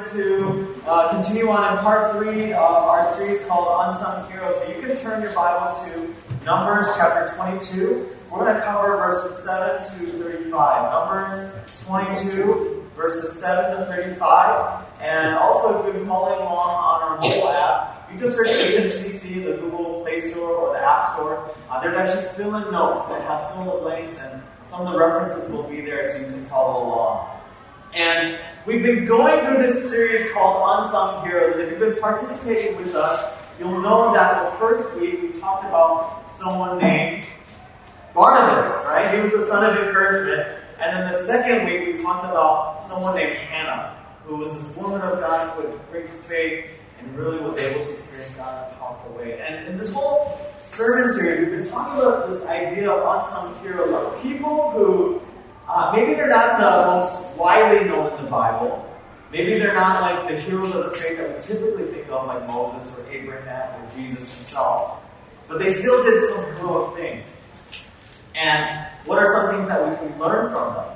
to continue on in part 3 of our series called Unsung Heroes. So you can turn your Bibles to Numbers chapter 22. We're going to cover verses 7 to 35. Numbers 22, verses 7 to 35. And also, if you've been following along on our mobile app, you just search HMCC, the Google Play Store or the App Store. There's actually fill-in notes that have fill-in blanks, and some of the references will be there so you can follow along. And we've been going through this series called Unsung Heroes, and if you've been participating with us, you'll know that the first week we talked about someone named Barnabas, right? He was the son of encouragement. And then the second week we talked about someone named Hannah, who was this woman of God who had great faith and really was able to experience God in a powerful way. And in this whole sermon series, we've been talking about this idea of unsung heroes, are people who maybe they're not the most widely known in the Bible. Maybe they're not like the heroes of the faith that we typically think of, like Moses or Abraham or Jesus himself. But they still did some heroic things. And what are some things that we can learn from them?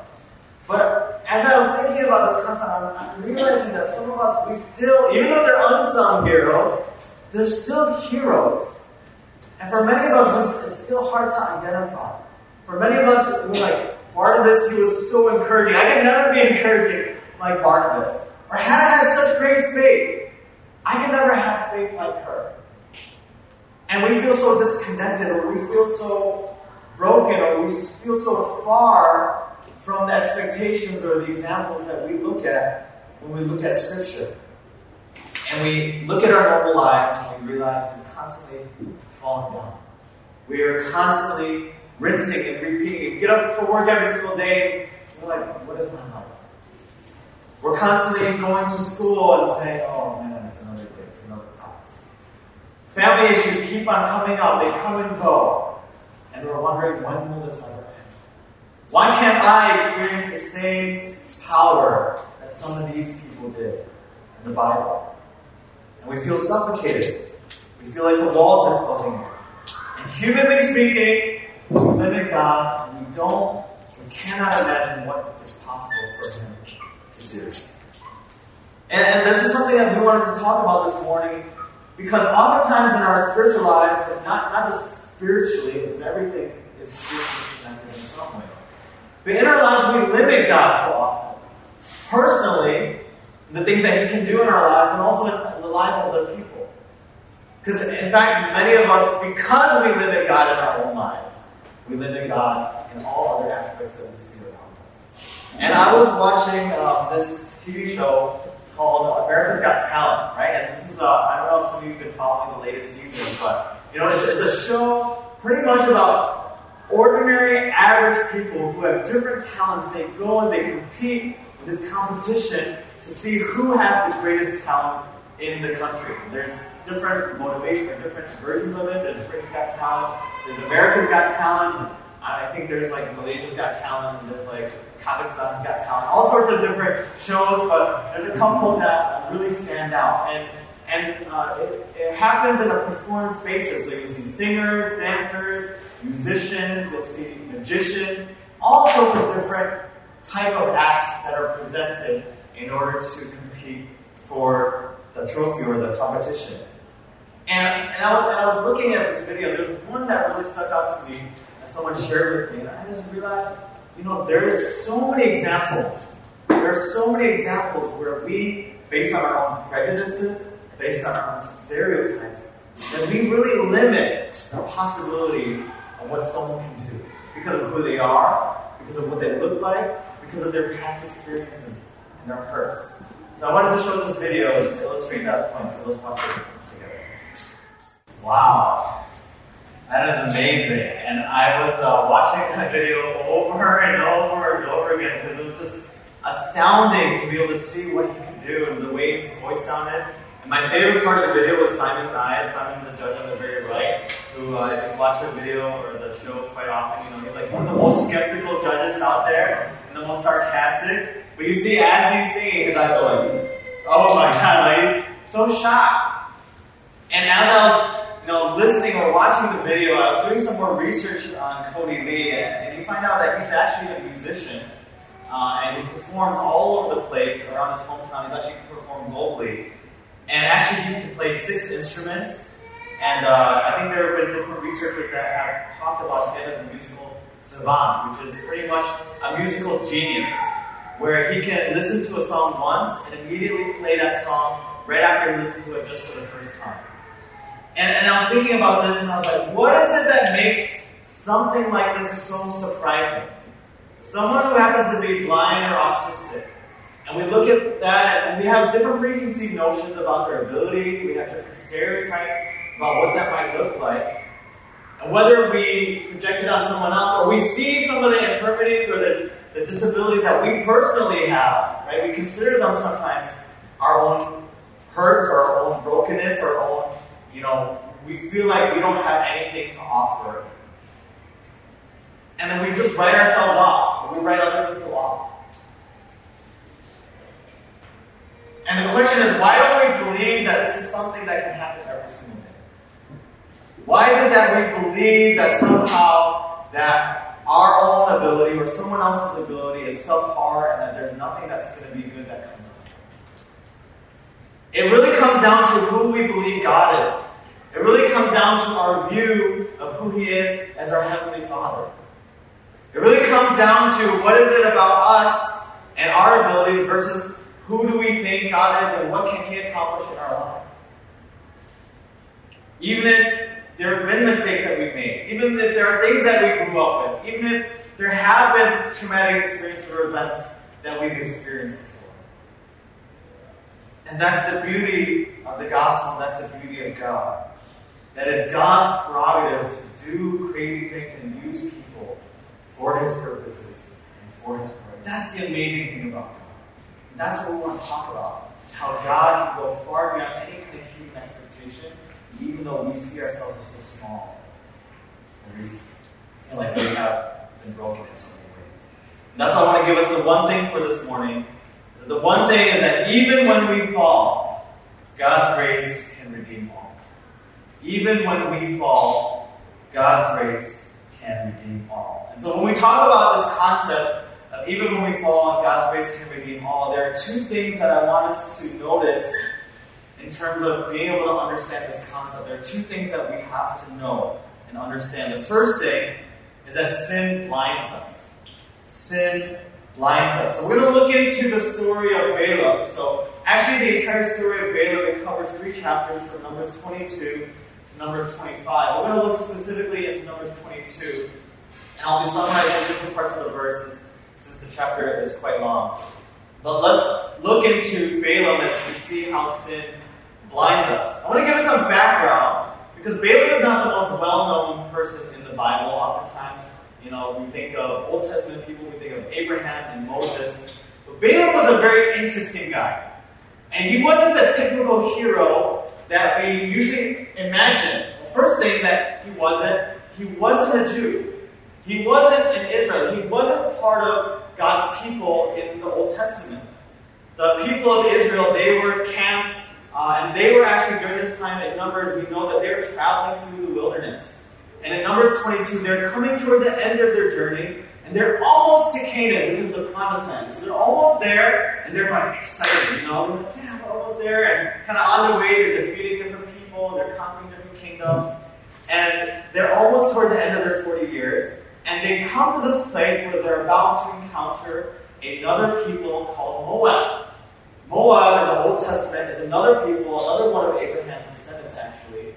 But as I was thinking about this concept, I'm realizing that some of us, we still, even though they're unsung heroes, they're still heroes. And for many of us, it's still hard to identify. For many of us, we're like, Barnabas, he was so encouraging. I can never be encouraging like Barnabas. Or Hannah had such great faith. I can never have faith like her. And we feel so disconnected, or we feel so broken, or we feel so far from the expectations or the examples that we look at when we look at Scripture. And we look at our normal lives and we realize we're constantly falling down. We are constantly rinsing and repeating. You get up for work every single day, and we're like, what is my life? We're constantly going to school and saying, oh man, it's another day, it's another class. Family issues keep on coming up, they come and go. And we're wondering, when will this ever end? Why can't I experience the same power that some of these people did in the Bible? And we feel suffocated. We feel like the walls are closing in. And humanly speaking, we live in God, and we cannot imagine what is possible for Him to do. And this is something that we wanted to talk about this morning, because oftentimes in our spiritual lives, but not just spiritually, because everything is spiritually connected in some way. But in our lives, we limit God so often. Personally, the things that He can do in our lives, and also in the lives of other people. Because in fact, many of us, because we limit God in our own lives, we limit God in all other aspects that we see around us. And I was watching this TV show called America's Got Talent, right? And this is, I don't know if some of you have been following the latest season, but it's a show pretty much about ordinary, average people who have different talents. They go and they compete in this competition to see who has the greatest talent in the country. There's different motivation, or different versions of it. There's Britain's Got Talent, there's America's Got Talent, I think there's like Malaysia's Got Talent, and there's like Kazakhstan's Got Talent, all sorts of different shows, but there's a couple that really stand out. And it happens in a performance basis. So you see singers, dancers, musicians, you'll see magicians, all sorts of different type of acts that are presented in order to compete for the trophy or the competition. And I was looking at this video. There's one that really stuck out to me that someone shared with me, and I just realized, there is so many examples. There are so many examples where we, based on our own prejudices, based on our own stereotypes, that we really limit the possibilities of what someone can do because of who they are, because of what they look like, because of their past experiences and their hurts. So I wanted to show this video just to illustrate that point. So let's watch it together. Wow, that is amazing. And I was watching that video over and over and over again because it was just astounding to be able to see what he could do and the way his voice sounded. And my favorite part of the video was Simon's eyes. Simon, the judge on the very right, who, if you watch the video or the show quite often, he's like one of the most skeptical judges out there and the most sarcastic. But you see, as he's singing, his eyes go like, oh my God, he's so shocked. And as I was, listening or watching the video, I was doing some more research on Cody Lee, and you find out that he's actually a musician, and he performs all over the place around his hometown. He's actually performed known globally. And actually, he can play 6 instruments. And I think there have been different researchers that have talked about him as a musical savant, which is pretty much a musical genius, where he can listen to a song once and immediately play that song right after he listened to it just for the first time. And I was thinking about this, and I was like, what is it that makes something like this so surprising? Someone who happens to be blind or autistic, and we look at that, and we have different preconceived notions about their abilities, we have different stereotypes about what that might look like, and whether we project it on someone else, or we see some of the infirmities or the disabilities that we personally have, right? We consider them sometimes our own hurts, or our own brokenness, our own, we feel like we don't have anything to offer. And then we just write ourselves off, or we write other people off. And the question is, why don't we believe that this is something that can happen every single day? Why is it that we believe that somehow that our own ability or someone else's ability is subpar and that there's nothing that's going to be good that comes of it? It really comes down to who we believe God is. It really comes down to our view of who He is as our Heavenly Father. It really comes down to what is it about us and our abilities versus who do we think God is and what can He accomplish in our lives. Even if there have been mistakes that we've made, even if there are things that we grew up with, even if there have been traumatic experiences or events that we've experienced before. And that's the beauty of the gospel, that's the beauty of God. That it's God's prerogative to do crazy things and use people for His purposes and for His glory. That's the amazing thing about God. And that's what we want to talk about. How God can go far beyond any kind of human expectation, even though we see ourselves as so small. And we feel like we have been broken in so many ways. And that's why I want to give us the one thing for this morning. The one thing is that even when we fall, God's grace can redeem all. Even when we fall, God's grace can redeem all. And so when we talk about this concept of even when we fall, God's grace can redeem all, there are 2 things that I want us to notice in terms of being able to understand this concept. There are 2 things that we have to know and understand. The first thing is that sin blinds us. Sin blinds us. So we're going to look into the story of Balaam. So actually the entire story of Balaam, it covers 3 chapters from Numbers 22 to Numbers 25. We're going to look specifically into Numbers 22. And I'll be summarizing different parts of the verses since the chapter is quite long. But let's look into Balaam as we see how sin blinds us. I want to give us some background because Balaam is not the most well-known person in the Bible. Oftentimes, we think of Old Testament people, we think of Abraham and Moses. But Balaam was a very interesting guy. And he wasn't the typical hero that we usually imagine. The first thing that he wasn't a Jew. He wasn't in Israel. He wasn't part of God's people in the Old Testament. The people of Israel, they were camped, and they were actually, during this time in Numbers, we know that they were traveling through the wilderness. And in Numbers 22, they're coming toward the end of their journey, and they're almost to Canaan, which is the promised land. So they're almost there, and they're like excited, They're like, yeah, we're almost there, and kind of on their way, they're defeating different people, they're conquering different kingdoms, and they're almost toward the end of their 40 years, and they come to this place where they're about to encounter another people called Moab. Moab in the Old Testament is another people, another one of Abraham's descendants actually,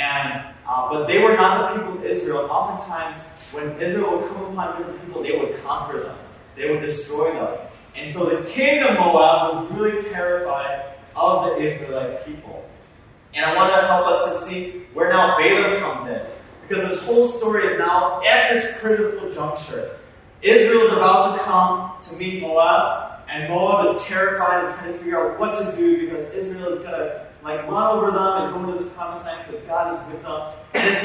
but they were not the people of Israel. Oftentimes, when Israel would come upon different people, they would conquer them. They would destroy them. And so the king of Moab was really terrified of the Israelite people. And I want to help us to see where now Balaam comes in. Because this whole story is now at this critical juncture. Israel is about to come to meet Moab, and Moab is terrified and trying to figure out what to do because Israel is going to run over them and go into this promised land because God is with them. And it's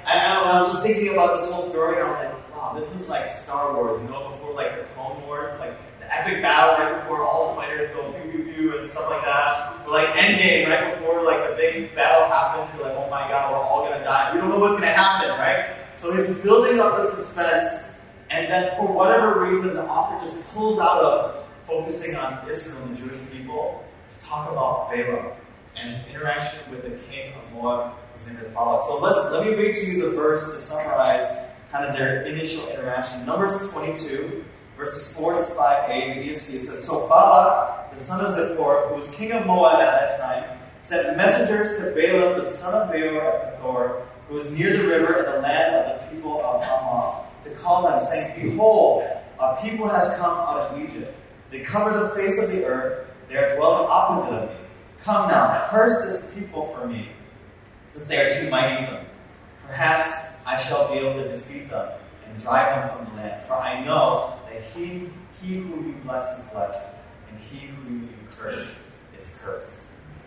I was just thinking about this whole story, and I was like, wow, this is like Star Wars, before the Clone Wars, it's like the epic battle right before all the fighters go pew pew pew and stuff like that. Or Endgame, right before the big battle happens, you're like, oh my God, we're all gonna die. We don't know what's gonna happen, right? So he's building up the suspense, and then for whatever reason, the author just pulls out of focusing on Israel and the Jewish people to talk about about Balaam and his interaction with the king of Moab, whose name is Balak. So let me read to you the verse to summarize kind of their initial interaction. Numbers 22, verses 4 to 5a in the ESV, it says, So Balak, the son of Zippor, who was king of Moab at that time, sent messengers to Balaam, the son of Beor at Pethor, who was near the river in the land of the people of Ammon, to call them, saying, Behold, a people has come out of Egypt. They cover the face of the earth. They are dwelling opposite of me. Come now, curse this people for me, since they are too mighty for me. Perhaps I shall be able to defeat them and drive them from the land. For I know that he who you bless is blessed, and he who you curse is cursed.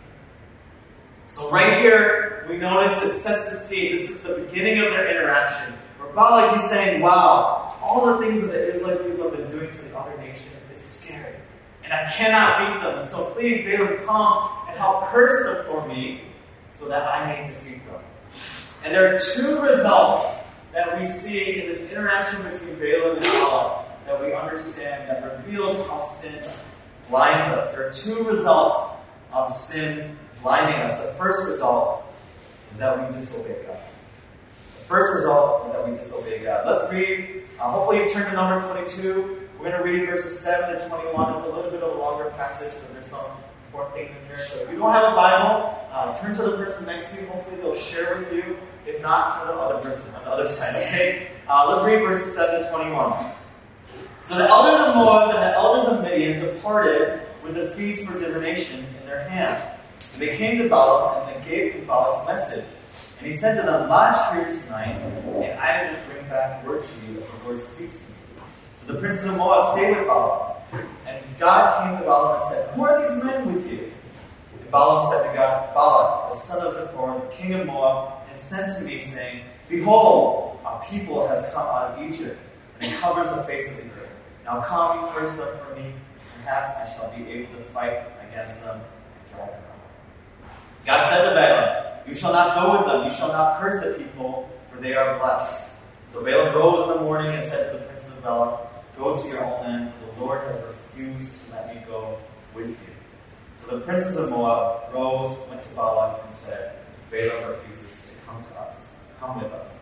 So right here, we notice it sets the scene. This is the beginning of their interaction. Where Balak, he's saying, wow, all the things that the Israelite people have been doing to the other nations, it's scary. And I cannot beat them. And so please, Balaam, come and help curse them for me so that I may defeat them. And there are two results that we see in this interaction between Balaam and Balak that we understand that reveals how sin blinds us. There are two results of sin blinding us. The first result is that we disobey God. The first result is that we disobey God. Let's read. Hopefully you turn to Numbers 22. We're going to read verses 7 to 21. It's a little bit of a longer passage, but there's some important things in here. So if you don't have a Bible, turn to the person next to you. Hopefully they'll share with you. If not, turn to the other person on the other side. Okay? Let's read verses 7 to 21. So the elders of Moab and the elders of Midian departed with the feast for divination in their hand. And they came to Balaam, and they gave him Balak's message. And he said to them, Lodge here tonight, and I will bring back word to you as the Lord speaks to me. So the princes of Moab stayed with Balaam. And God came to Balaam and said, Who are these men with you? And Balaam said to God, Balak, the son of Zippor, the king of Moab, has sent to me, saying, Behold, a people has come out of Egypt, and it covers the face of the earth. Now come, curse them for me. Perhaps I shall be able to fight against them and drive them out. God said to Balaam, You shall not go with them. You shall not curse the people, for they are blessed. So Balaam rose in the morning and said to the princes of Balak, Go to your own land, for the Lord has refused to let me go with you. So the princes of Moab rose, went to Balak, and said, Balaam refuses to come to us. Come with us.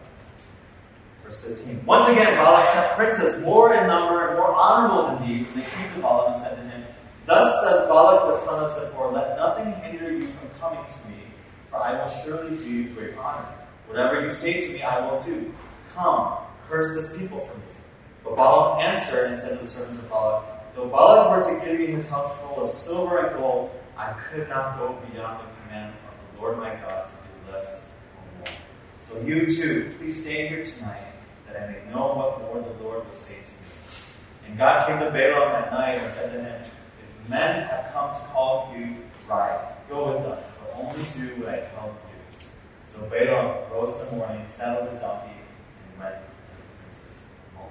Verse 15. Once again, Balak sent princes more in number and more honorable than these, and they came to Balaam and said to him, Thus says Balak the son of Zippor, Let nothing hinder you from coming to me, for I will surely do you great honor. Whatever you say to me, I will do. Come, curse this people for me. But Balaam answered and said to the servants of Balak, Though Balak were to give me his house full of silver and gold, I could not go beyond the command of the Lord my God to do less or more. So you too, please stay here tonight, that I may know what more the Lord will say to me. And God came to Balaam at night and said to him, If men have come to call you, rise, go with them, but only do what I tell you. So Balaam rose in the morning, saddled his donkey, and went to the prince's home.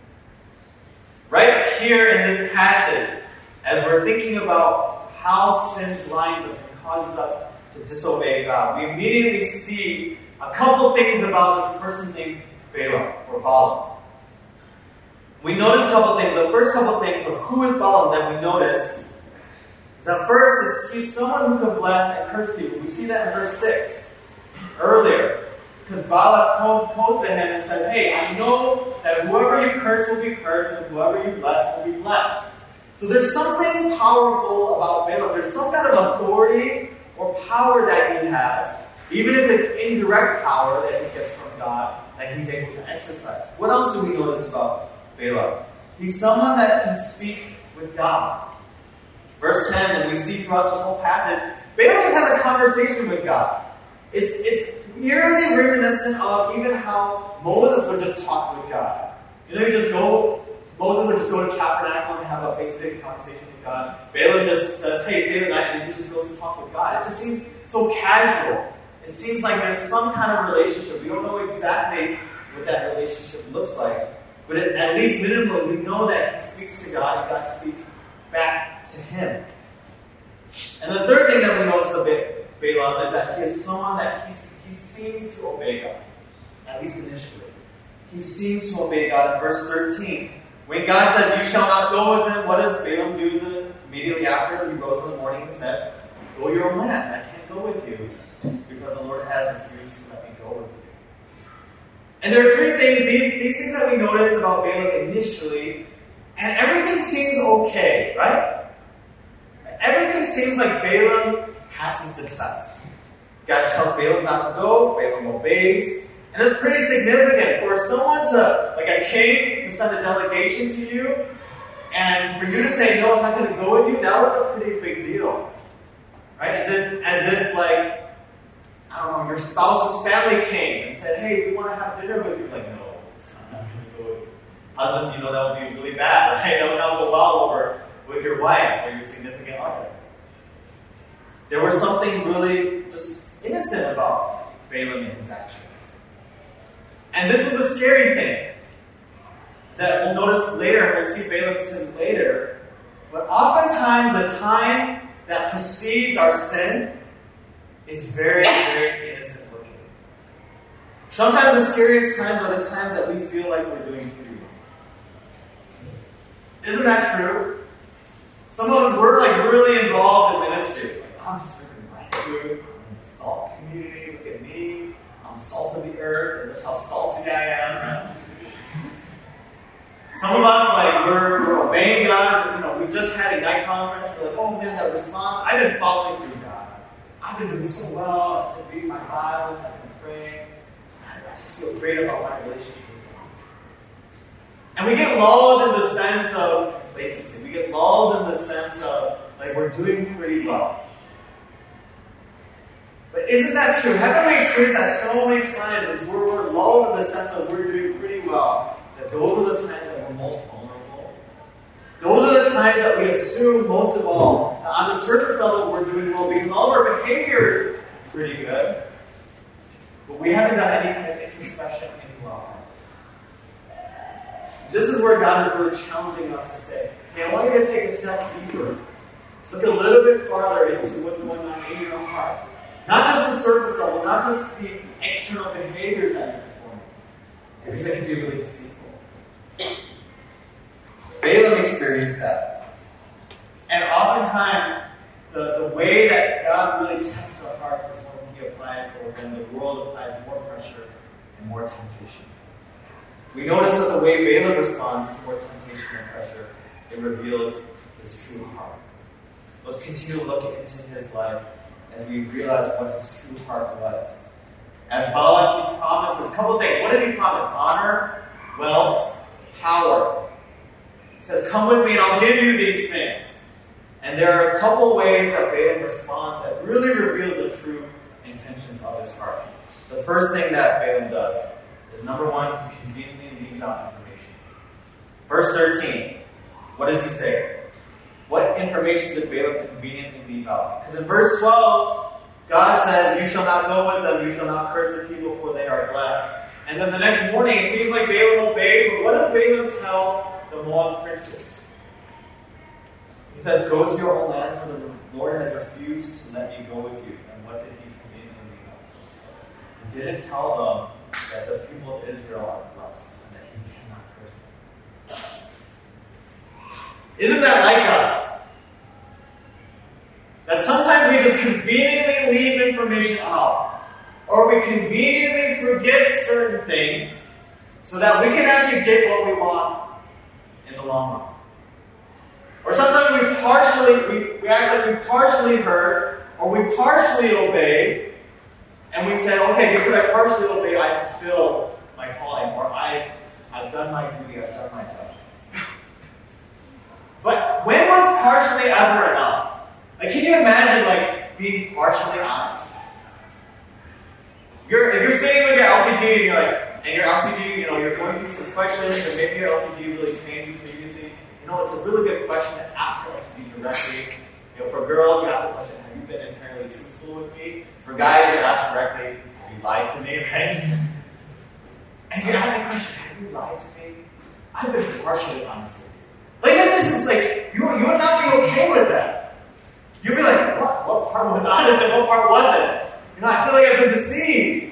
Right here in this passage, as we're thinking about how sin blinds us and causes us to disobey God, we immediately see a couple things about this person named Balaam or Balaam. We notice a couple things. The first couple things of who is Balaam that we notice is that first is he's someone who can bless and curse people. We see that in verse 6 earlier. Because Balak posed to him and said, Hey, I know that whoever you curse will be cursed and whoever you bless will be blessed. So there's something powerful about Balaam. There's some kind of authority or power that he has, even if it's indirect power that he gets from God, that he's able to exercise. What else do we notice about Balaam? He's someone that can speak with God. Verse 10, and we see throughout this whole passage, Balaam just had a conversation with God. It's eerily reminiscent of even how Moses would just talk with God. Moses would just go to tabernacle and have a face-to-face conversation with God. Balaam just says, Hey, stay the night, and then he just goes to talk with God. It just seems so casual. It seems like there's some kind of relationship. We don't know exactly what that relationship looks like. But at least minimally, we know that he speaks to God and God speaks back to him. And the third thing that we notice about Balaam is that he is someone that he seems to obey God, at least initially. He seems to obey God in verse 13. When God says, You shall not go with him, what does Balaam do immediately after? He rose in the morning and said, go your own land. I can't go with you because the Lord has refused to let me go with you. And there are three things, these things that we notice about Balaam initially, and everything seems okay, right? Everything seems like Balaam passes the test. God tells Balaam not to go, Balaam obeys, and it's pretty significant for someone to, like a king, to send a delegation to you, and for you to say, no, I'm not going to go with you, that was a pretty big deal. Right? As if like, I don't know, your spouse's family came and said, hey, we want to have dinner with you. Like, no, I'm not going to go with you. Husbands, you know that would be really bad, right? That would not go well over with your wife or your significant other. There was something really just innocent about Balaam and his actions. And this is the scary thing. That we'll notice later, we'll see Balaam sin later. But oftentimes the time that precedes our sin is very, very innocent looking. Sometimes the scariest times are the times that we feel like we're doing pretty well. Isn't that true? Some of us, we're like really involved in ministry. Like, I'm freaking right, dude. I'm in the salt community. Look at me. I'm salt of the earth. And look how salty I am. Right? Some of us, like, we're obeying God. You know, we just had a night conference. We're like, oh man, that response. I've been following through God. I've been doing so well. I've been reading my Bible. I've been praying. I just feel great about my relationship with God. And we get lulled in the sense of complacency. We get lulled in the sense of, like, we're doing pretty well. But isn't that true? Haven't we experienced that so many times where we're lulled in the sense of we're doing pretty well? That those are the times that we're most vulnerable. Those are the times that we assume most of all, that on the surface level, we're doing well because all of our behavior is pretty good. But we haven't done any kind of introspection into our hearts. This is where God is really challenging us to say, hey, I want you to take a step deeper. Look a little bit farther into what's going on in your heart. Not just the surface level, not just the external behaviors that you're performing. Because it can be really deceitful. Balaam experienced that. And oftentimes, the way that God really tests our hearts is when He applies, or when the world applies more pressure and more temptation. We notice that the way Balaam responds to more temptation and pressure, it reveals his true heart. Let's continue to look into his life as we realize what his true heart was. As Balak, he promises a couple of things. What does he promise? Honor, wealth, power. He says, come with me and I'll give you these things. And there are a couple ways that Balaam responds that really reveal the true intentions of his heart. The first thing that Balaam does is, number one, he conveniently leaves out information. Verse 13, what does he say? What information did Balaam conveniently leave out? Because in verse 12, God says, you shall not go with them, you shall not curse the people, for they are blessed. And then the next morning, it seems like Balaam obeyed, but what does Balaam tell the Moab princes? He says, go to your own land, for the Lord has refused to let me go with you. And what did he conveniently leave out? He didn't tell them that the people of Israel are blessed, and that he cannot curse them. Isn't that like us? That sometimes we just conveniently leave information out. Or we conveniently forget certain things so that we can actually get what we want in the long run. Or sometimes we act like we partially heard, or we partially obeyed, and we said, okay, because I partially obeyed, I fulfilled my calling, or I've done my duty, I've done my job. But when was partially ever enough? Like, can you imagine, like, being partially honest? If you're sitting with your LCD and you're like, and your LCD, you're going through some questions, and maybe your LCD really trained you previously. It's a really good question to ask your LCD directly. For girls, you ask the question, have you been entirely truthful with me? For guys, you ask directly, have you lied to me, right? And you ask the question, have you lied to me? I've been partially honest with you. Like, that just is like, you would not be okay with that. You'd be like, what part was honest and what part wasn't? I feel like I've been deceived.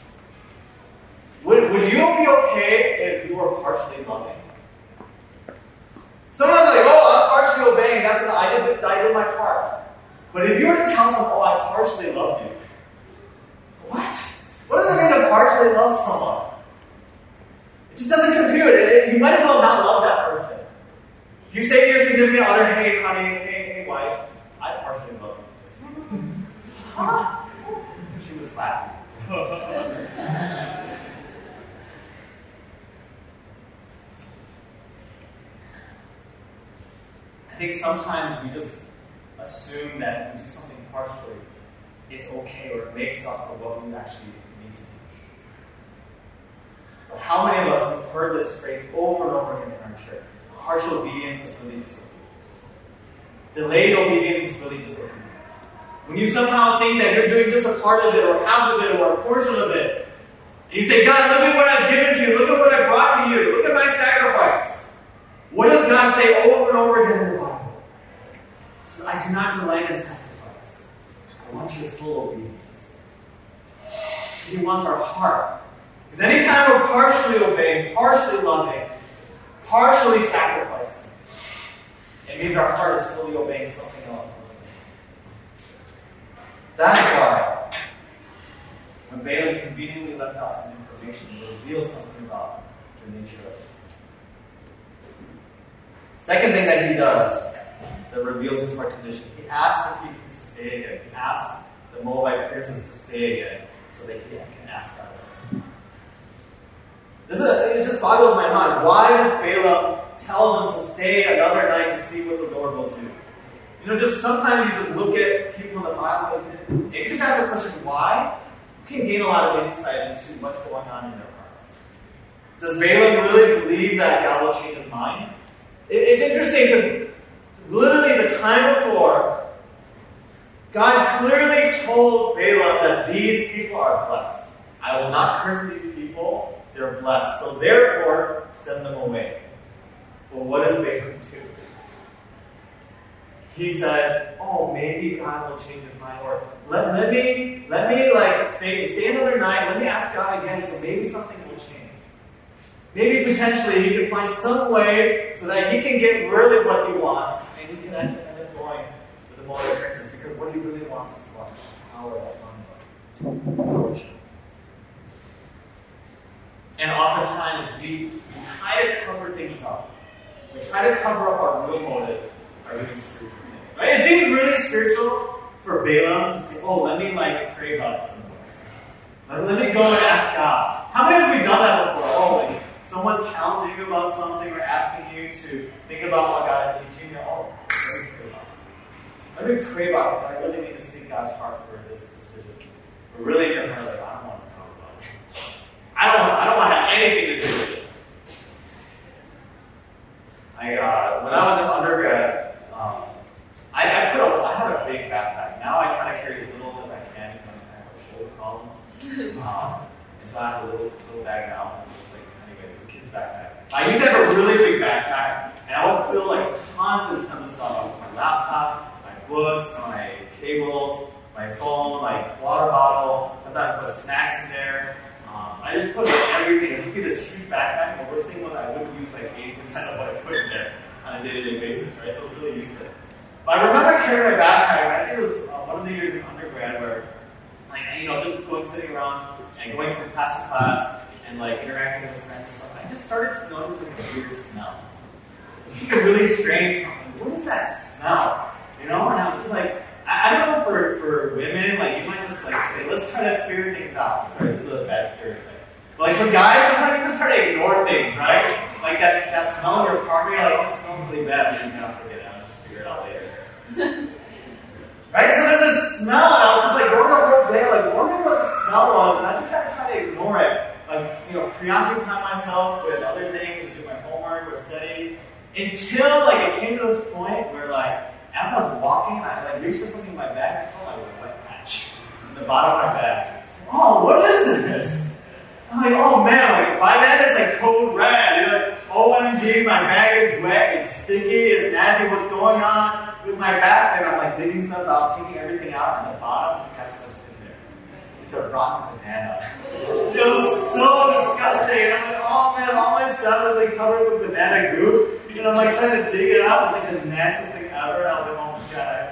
Would you be okay if you were partially loving? Someone's like, oh, I'm partially obeying. That's what I did my part. But if you were to tell someone, oh, I partially loved you. What? What does it mean to partially love someone? It just doesn't compute. You might as well not love that person. If you say to your significant other, hey, honey, hey, wife, I partially love you. Huh? She was slapped. I think sometimes we just assume that if we do something partially, it's okay or it makes up for what we actually need to do. But how many of us have heard this phrase over and over again in our church? Partial obedience is really disobedience. Delayed obedience is really disobedience. When you somehow think that you're doing just a part of it or half of it or a portion of it, and you say, God, look at what I've given to you. Look at what I brought to you. Look at my sacrifice. What does God say over and over again in the Bible? He says, I do not delight in sacrifice. I want your full obedience. Because He wants our heart. Because anytime we're partially obeying, partially loving, partially sacrificing, it means our heart is fully obeying something else. That's why when Balaam conveniently left out some information, it reveals something about the nature of it. Second thing that he does that reveals his heart condition, he asks the people to stay again. He asks the Moabite princess to stay again so that he can ask God to stay. It just boggles my mind. Why does Balaam tell them to stay another night to see what the Lord will do? You know, just sometimes you just look at people in the Bible and if you just ask the question, why? You can gain a lot of insight into what's going on in their hearts. Does Balaam really believe that God will change his mind? It's interesting because literally the time before, God clearly told Balaam that these people are blessed. I will not curse these people. They're blessed. So therefore, send them away. But what does Balaam do? He says, oh, maybe God will change his mind. Or let me like stay another night. Let me ask God again so maybe something will change. Maybe potentially he can find some way so that he can get really what he wants and he can end up going with the Moabite princess because what he really wants is what? Power of fortune. And oftentimes we try to cover things up. We try to cover up our real motive, our really spiritual thing. Right? It seems really spiritual for Balaam to say, oh, let me pray about it some more. Let me go and ask God. How many have we done that before? Oh, someone's challenging you about something or asking you to think about what God is teaching you. Oh, let me pray about it. Let me pray about it because I really need to seek God's heart for this decision. But really in your heart, I don't want to talk about it. I don't want to have anything to do with it. When I was an undergrad, I had a big backpack. Now I try to carry as little as I can because I have shoulder problems. And so I have a little bag now. Anyways, it's a kid's backpack. I used to have a really big backpack, and I would fill tons and tons of stuff. My laptop, my books, my cables, my phone, water bottle. Sometimes I put snacks in there. I just put everything. It would just be this huge backpack. The worst thing was I wouldn't use 80% of what I put in there on a day-to-day basis, right? So it was really useless. But I remember carrying my backpack. I think it was one of the years in undergrad where, just sitting around and going from class to class and interacting with friends and stuff. I just started to notice a weird smell. It's a really strange smell. What is that smell? And I was just I don't know for women, you might just say, let's try to figure things out. Sorry, this is a bad stereotype. But for guys, sometimes you just try to ignore things, right? That smell in your apartment, you're it smells really bad, but you're just gonna forget it. I'll just figure it out later. Right? So there's this smell, and I was just going the whole day, wondering what the smell was, and I just kind of try to ignore it. Preoccupy myself with other things, and do my homework or study, until it came to this point where as I was walking, I reached for something in my bag, and I felt a wet patch in the bottom of my bag. Oh, what is this? I'm oh man, by then it's code red. You're OMG, my bag is wet, it's sticky, it's nasty, what's going on with my bag? And I'm digging stuff out, taking everything out, and the bottom, guess what's in there? It's a rotten banana. It was so disgusting. And I'm oh man, all my stuff is covered with banana goo. And I'm trying to dig it out. It's the nastiest thing ever. And I was oh my god, I've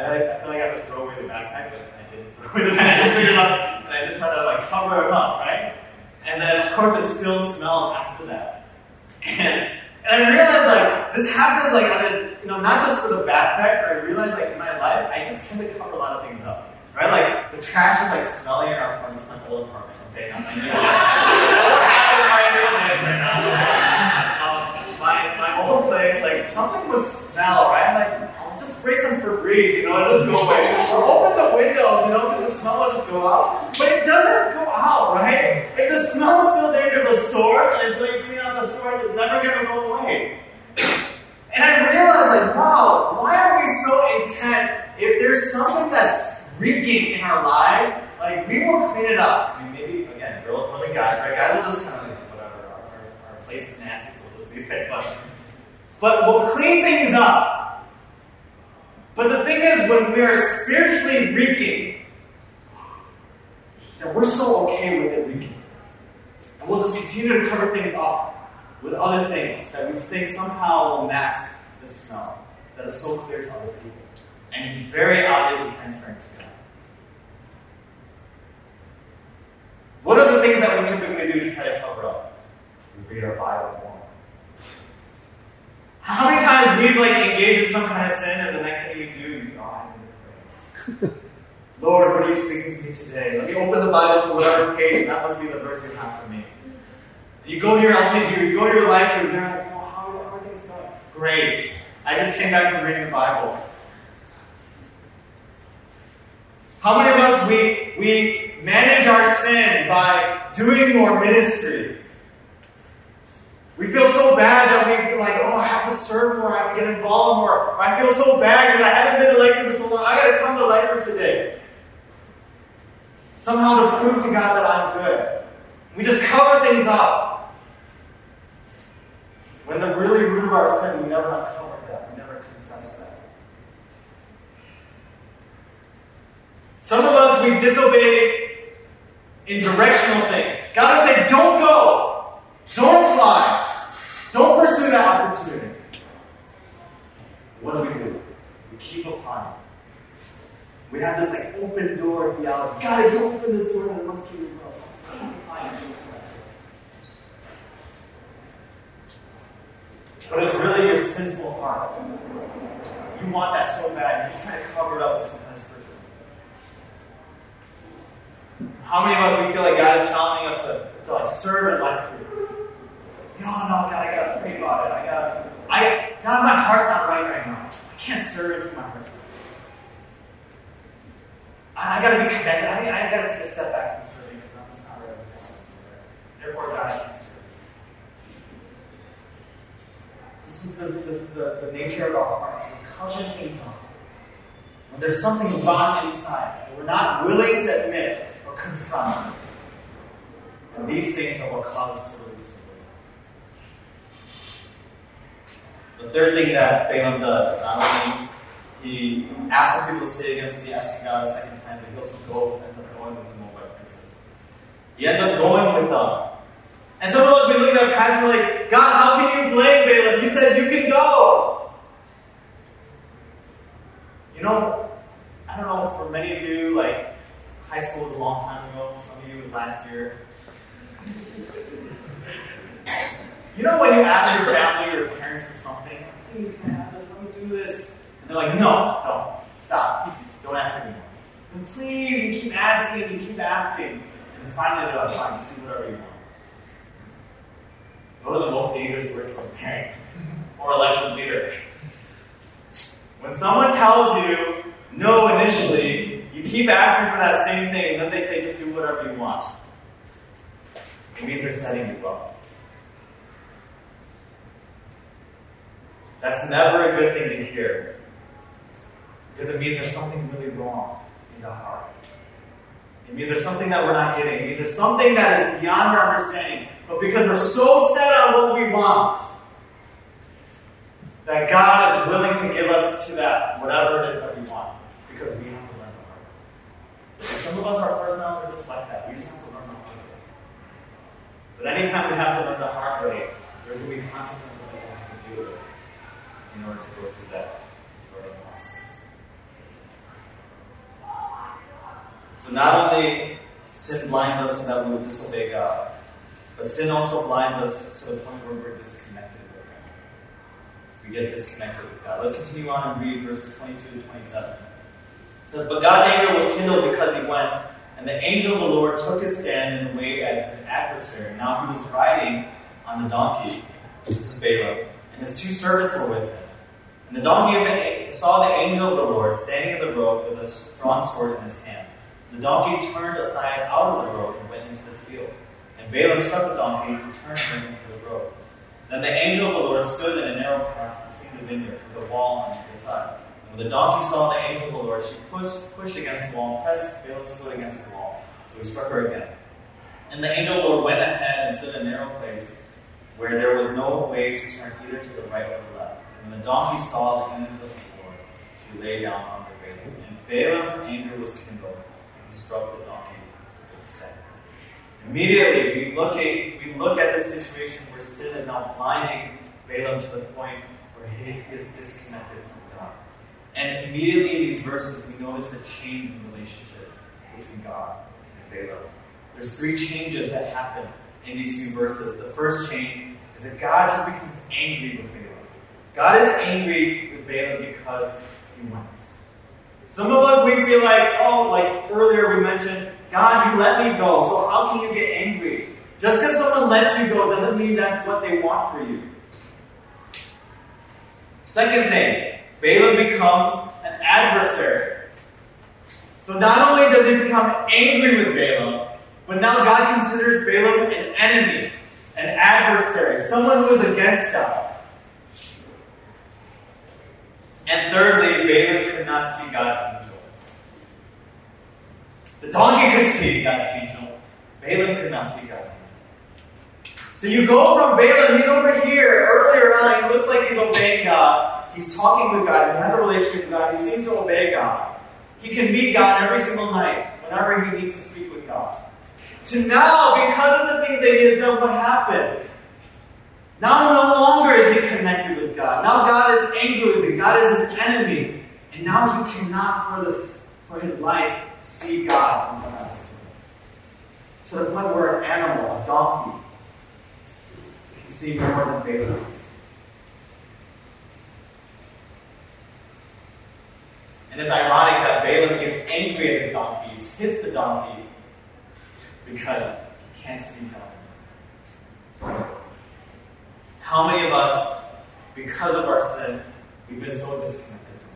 I feel like I have to throw away the backpack, but I didn't throw away the backpack. I picked it up, and I just tried to like cover it up, right? And then of course it still smelled after that. And I realized like this happens like not just for the backpack, but I realized like in my life, I just tend to cover a lot of things up. Right? Like the trash is like smelly in our apartment. It's my old apartment, okay? Not my new one. That's what happened in my new place right now. My old place, like something would smell, right? Like I'll just spray some Febreze, it'll just go away. Or open the windows, the smell will just go out. But it doesn't go out, right? If the smell is still there, there's a source, and until you clean out the source, it's never gonna go away. And I realized, like, wow, why are we so intent? If there's something that's reeking in our lives, like, we will clean it up. I mean, maybe, again, girls more than guys, right? Guys will just kind of, like, whatever, our place is nasty, so we'll just leave it. But we'll clean things up. But the thing is, when we are spiritually reeking, that we're so okay with it reeking. And we'll just continue to cover things up with other things that we think somehow will mask the smell that is so clear to other people and be very obvious and transparent to God. What are the things that we typically do to try to cover up? We read our Bible more. How many times we've engaged in some kind of sin and the next thing you do, you go, I'm going to pray. Lord, what are you speaking to me today? Let me open the Bible to whatever page, and that must be the verse you have for me. You go to your LCG, you go to your life group, and you're like, how are things going? Great. I just came back from reading the Bible. How many of us, we manage our sin by doing more ministry? We feel so bad that we like, I have to serve more, I have to get involved more. Or I feel so bad because I haven't been to life group for so long, I got to come to life group today. Somehow to prove to God that I'm good. We just cover things up. When the really root of our sin, we never uncover that. We never confess that. Some of us, we disobey in directional things. God will say, don't go. Don't fly. Don't pursue that opportunity. What do? We keep applying. We have this open door theology. God, if you open this door, then it must keep it closed. Keep applying. But it's really your sinful heart. You want that so bad, you're just trying to cover it up with some kind of spiritual. How many of us we feel like God is challenging us to serve in life group? No, God, I gotta pray about it. God, my heart's not right now. I can't serve until my heart's right. I gotta be connected. I gotta take a step back from serving because I'm just not ready to serve. Therefore, God, I can't serve. This is the nature of our hearts. We're covering things up. When there's something wrong inside, and we're not willing to admit or confront, and these things are what cause us to lose the way. The third thing that Balaam does, not only he asks for people to stay against the asking God a second time, but he also ends up going with the Moabite princes. He ends up going with them. And some of us, we look at that passage and we're like, God, how can you blame Balaam? You said you can go. I don't know, for many of you, high school was a long time ago. Some of you was last year. When you ask your family or your parents for something, please, can I have this? Let me do this. And they're like, no, don't. Stop. Don't ask anymore. And please, you keep asking, And then finally they're like, fine, just do whatever you want. Those are the most dangerous words from a parent or a life leader. When someone tells you no initially, you keep asking for that same thing, and then they say just do whatever you want. It means they're setting you up. That's never a good thing to hear. Because it means there's something really wrong in the heart. It means there's something that we're not getting. It means there's something that is beyond our understanding. But because we're so set on what we want, that God is willing to give us to that, whatever it is that we want. Because we have to learn the hard way. Some of us, our personalities are just like that. We just have to learn the hard way. But anytime we have to learn the hard way, there's going to be consequences that we have to deal with in order to go through that learning process. So not only sin blinds us so that we would disobey God, but sin also blinds us to the point where we're disconnected with Him. We get disconnected with God. Let's continue on and read verses 22 to 27. It says, "But God's anger was kindled because He went, and the angel of the Lord took his stand in the way at his adversary. Now he was riding on the donkey," this is Balaam, "and his two servants were with him. And the donkey saw the angel of the Lord standing in the road with a drawn sword in his hand. The donkey turned aside out of the road and went into the field. And Balaam struck the donkey to turn him into the road. Then the angel of the Lord stood in a narrow path between the vineyards with a wall on either side. And when the donkey saw the angel of the Lord, she pushed against the wall and pressed Balaam's foot against the wall. So he struck her again. And the angel of the Lord went ahead and stood in a narrow place where there was no way to turn either to the right or the left. And when the donkey saw the angel of the Lord, she lay down under Balaam. And Balaam's anger was kindled, and he struck the donkey with a staff. Immediately, we look at the situation where sin is now blinding Balaam to the point where he is disconnected from God. And immediately in these verses, we notice the change in relationship between God and Balaam. There's three changes that happen in these few verses. The first change is that God just becomes angry with Balaam. God is angry with Balaam because he went. Some of us, we feel like, like earlier we mentioned, God, you let me go, so how can you get angry? Just because someone lets you go doesn't mean that's what they want for you. Second thing, Balaam becomes an adversary. So not only does he become angry with Balaam, but now God considers Balaam an enemy, an adversary, someone who is against God. And thirdly, Balaam could not see God's angel. The donkey could see God's angel. Balaam could not see God's angel. So you go from Balaam, he's over here. Earlier on, he looks like he's obeying God. He's talking with God. He has a relationship with God. He seems to obey God. He can meet God every single night whenever he needs to speak with God. To now, because of the things that he has done, what happened? Now no longer is he connected with God. Now God is angry with him. God is his enemy. And now he cannot, for his life, see God and what God is doing. To the point where an animal, a donkey, can see more than Balaam can see. And it's ironic that Balaam gets angry at his donkeys, hits the donkey, because he can't see God. How many of us, because of our sin, we've been so disconnected from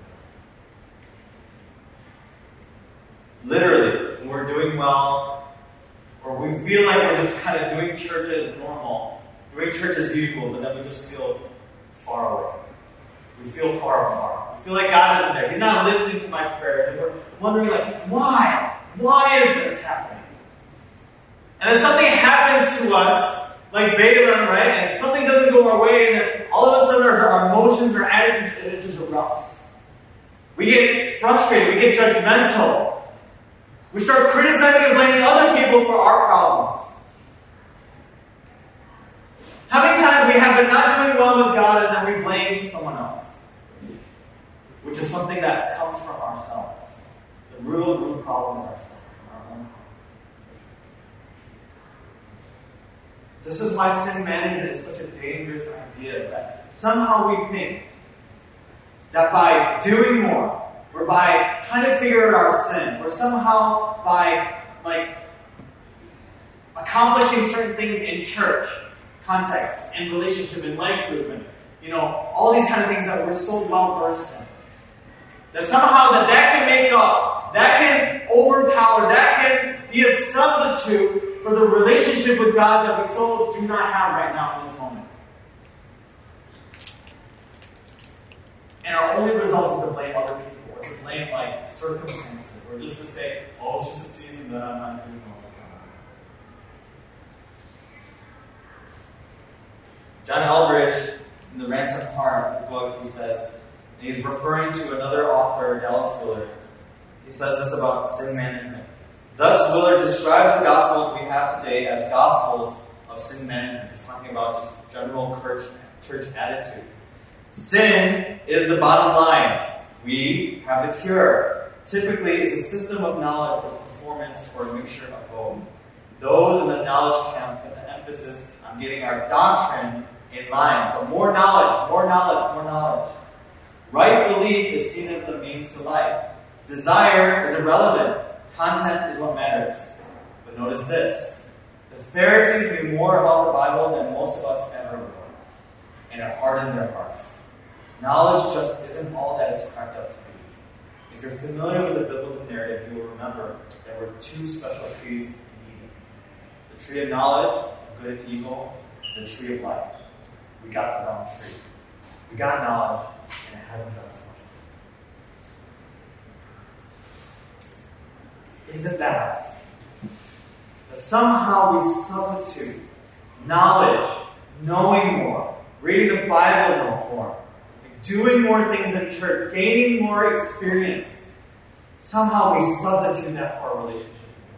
God? Literally, when we're doing well, or we feel like we're just kind of doing church as normal, doing church as usual, but then we just feel far away. We feel far apart. We feel like God isn't there. He's not listening to my prayers. And we're wondering, why? Why is this happening? And then something happens to us, like Balaam, right? And something doesn't go our way, and then all of a sudden our emotions, our attitude, it just erupts. We get frustrated. We get judgmental. We start criticizing and blaming other people for our problems. How many times we have been not doing well with God and then we blame someone else? Which is something that comes from ourselves. The root problem is ourselves, from our own heart. This is why sin management is such a dangerous idea, that somehow we think that by doing more, or by trying to figure out our sin, or somehow by accomplishing certain things in church context, and relationship, and life movement, all these kind of things that we're so well versed in, that somehow that can make up, that can overpower, that can be a substitute for the relationship with God that we so do not have right now in this moment. And our only result is to blame other people, or to blame circumstances, or just to say, it's just a season that I'm not doing well with God. John Eldridge, in The Ransomed Heart, the book, he says, and he's referring to another author, Dallas Willard. He says this about sin management. Thus, Willard describes the Gospels we have today as Gospels of sin management. He's talking about just general church attitude. Sin is the bottom line. We have the cure. Typically, it's a system of knowledge or performance or a mixture of both. Those in the knowledge camp put the emphasis on getting our doctrine in line. So more knowledge, more knowledge, more knowledge. Right belief is seen as the means to life. Desire is irrelevant. Content is what matters. But notice this. The Pharisees knew more about the Bible than most of us ever will. And it hardened their hearts. Knowledge just isn't all that it's cracked up to be. If you're familiar with the biblical narrative, you will remember there were two special trees in Eden. The tree of knowledge, of good and evil, and the tree of life. We got the wrong tree. We got knowledge, and it hasn't done us much. Isn't that us? That somehow we substitute knowledge, knowing more, reading the Bible more, doing more things in church, gaining more experience. Somehow we substitute that for a relationship with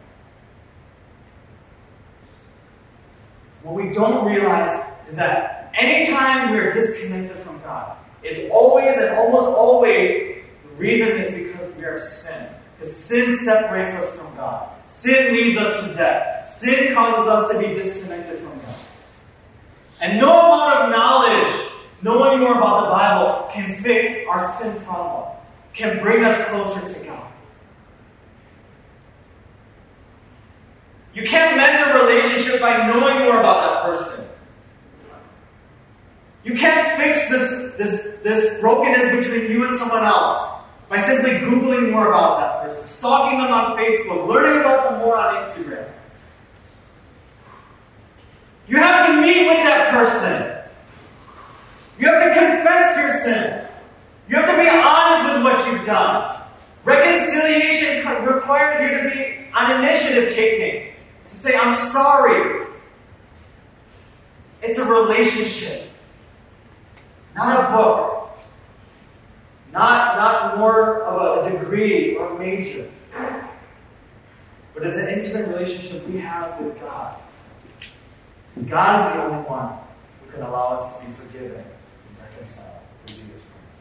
God. What we don't realize is that anytime we're disconnected from God, is always and almost always the reason is because we are sin. Because sin separates us from God. Sin leads us to death. Sin causes us to be disconnected from God. And no amount of knowledge, knowing more about the Bible, can fix our sin problem, can bring us closer to God. You can't mend a relationship by knowing more about that person. You can't fix this brokenness between you and someone else by simply Googling more about that person, stalking them on Facebook, learning about them more on Instagram. You have to meet with that person. You have to confess your sins. You have to be honest with what you've done. Reconciliation requires you to be on initiative taking. To say, I'm sorry. It's a relationship. Not a book. Not more of a degree or a major. But it's an intimate relationship we have with God. God is the only one who can allow us to be forgiven and reconciled through Jesus Christ.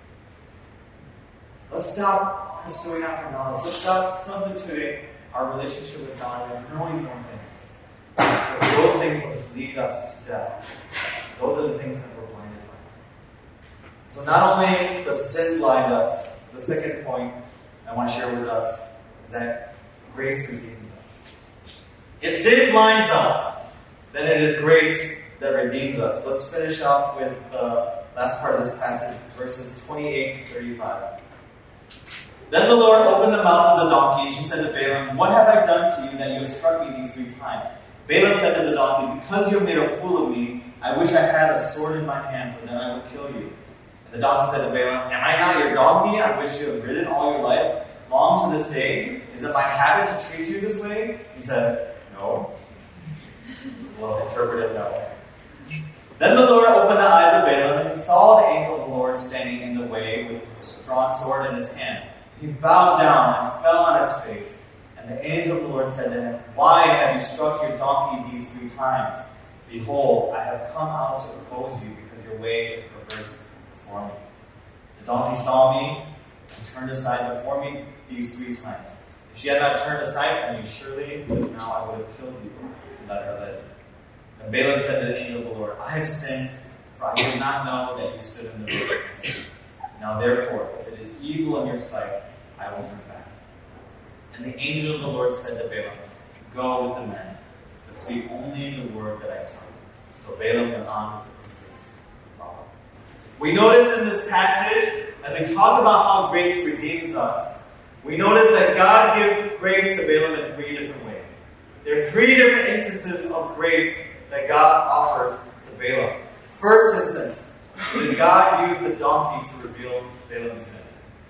Let's stop pursuing after knowledge. Let's stop substituting our relationship with God and knowing more things. Because those things will just lead us to death. Those are the things that we're blinded by. So not only does sin blind us, the second point I want to share with us is that grace redeems us. If sin blinds us, then it is grace that redeems us. Let's finish off with the last part of this passage, verses 28 to 35. Then the Lord opened the mouth of the donkey, and she said to Balaam, "What have I done to you that you have struck me these 3 times?" Balaam said to the donkey, "Because you have made a fool of me, I wish I had a sword in my hand, for then I would kill you." And the donkey said to Balaam, "Am I not your donkey, on which you have ridden all your life, long to this day? Is it my habit to treat you this way?" He said, "No." It's a little interpretive no. Then the Lord opened the eyes of Balaam, and he saw the angel of the Lord standing in the way with his drawn sword in his hand. He bowed down and fell on his face. And the angel of the Lord said to him, "Why have you struck your donkey these 3 times? Behold, I have come out to oppose you, because your way is perverse before me." The donkey saw me and turned aside before me these 3 times. If she had not turned aside from me, surely just now I would have killed you and let her live. And Balaam said to the angel of the Lord, "I have sinned, for I did not know that you stood in the wilderness. Now therefore, if it is evil in your sight, I will turn back." And the angel of the Lord said to Balaam, "Go with the men, but speak only the word that I tell you." So Balaam went on with the princes of Balaam. We notice in this passage, as we talk about how grace redeems us, we notice that God gives grace to Balaam in 3 different ways. There are 3 different instances of grace that God offers to Balaam. First instance is that God used the donkey to reveal Balaam's sin.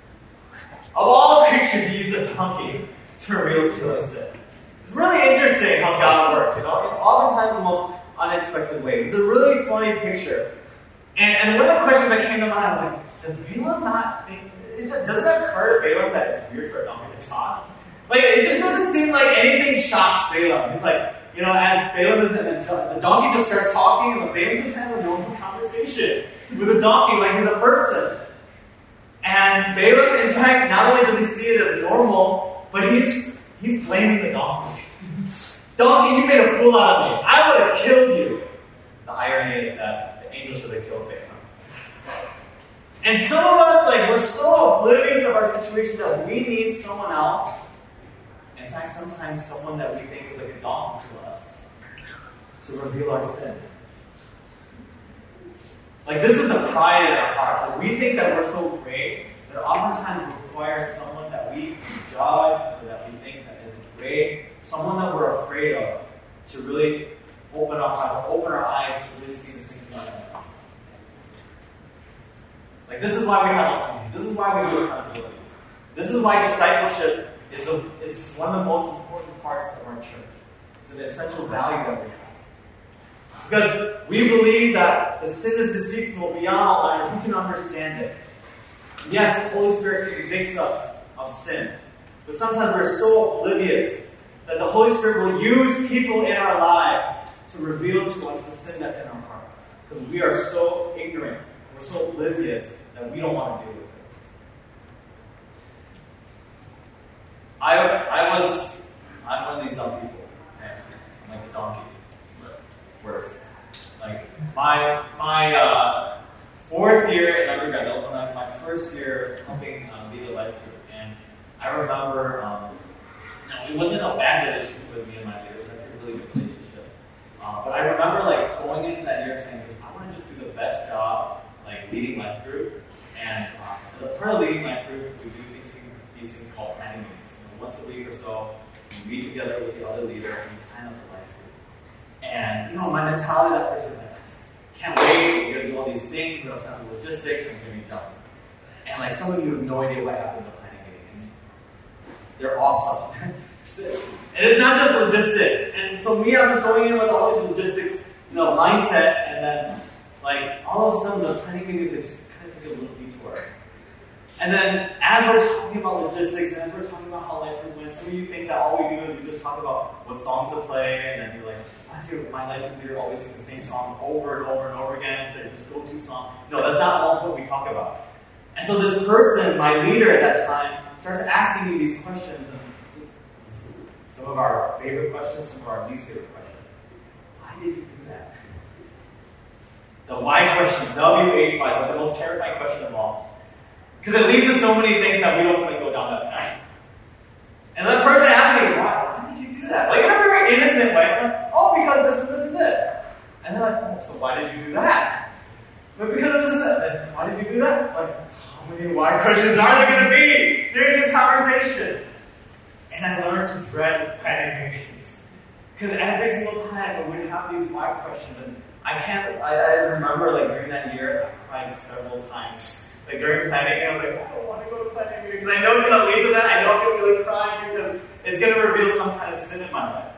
Of all creatures, he used a donkey to reveal Balaam's sin. It's really interesting how God works, oftentimes the most unexpected ways. It's a really funny picture. And one of the questions that came to mind, I was like, does Balaam not think, doesn't it occur to Balaam that it's weird for a donkey to talk? Like, it just doesn't seem like anything shocks Balaam. He's like, as Balaam is, and the donkey just starts talking, and Balaam just has a normal conversation with a donkey like he's a person. And Balaam, in fact, not only does he see it as normal, but he's blaming the donkey. Donkey, you made a fool out of me. I would have killed you. The irony is that the angel should have killed Balaam. And some of us, we're so oblivious of our situation that we need someone else. In fact, sometimes someone that we think is like a donkey to us to reveal our sin. This is the pride in our hearts. We think that we're so great that oftentimes it requires someone that we judge or that we think that isn't great, someone that we're afraid of, to really open our eyes to really see the sin in our life. This is why we have LCG. This is why we do accountability. This is why discipleship is one of the most important parts of our church. It's an essential value that we have. Because we believe that the sin is deceitful beyond all measure. Who can understand it? And yes, the Holy Spirit convicts us of sin. But sometimes we're so oblivious that the Holy Spirit will use people in our lives to reveal to us the sin that's in our hearts. Because we are so ignorant. We're so oblivious that we don't want to deal with it. I'm one of these dumb people. I'm like a donkey, but worse. My fourth year in undergrad, that was my first year helping lead a life group, and I remember, it wasn't a bad relationship with me and my leader. It was actually a really good relationship. But I remember going into that year saying, I want to just do the best job leading life group. And as a part of leading life group, we do these things called planning meetings. Once a week or so, we meet together with the other leader and we plan out the life group. And my mentality that first year was I just can't wait. We're going to do all these things. We're going to plan the logistics and we're going to be done. And some of you have no idea what happened in the planning meeting. And they're awesome. And it's not just logistics. And so I'm just going in with all these logistics, mindset, and then all of a sudden the planning meetings, they just kind of take a little detour. And then as we're talking about logistics and as we're talking about how life group went, some of you think that all we do is we just talk about what songs to play, and then you're like, why does my life group leader always sing the same song over and over and over again? It's their just go-to song. No, that's not all what we talk about. And so this person, my leader at that time, starts asking me these questions. And some of our favorite questions, some of our least favorite questions. Why did you do that? The why question, WH5, the most terrifying question of all. Because it leads to so many things that we don't want to go down that path. And that person asked me, why did you do that? In a very innocent way. Because this and this and this. And they're like, so why did you do that? But because of this and that. And why did you do that? How many why questions are there going to be during this conversation? And I learned to dread planning meetings. Because every single time when we have these why questions, and I remember during that year, I cried several times. During planning, I was like, I don't want to go to planning because I know it's going to lead to that. I know I'm going to really cry because it's going to reveal some kind of sin in my life.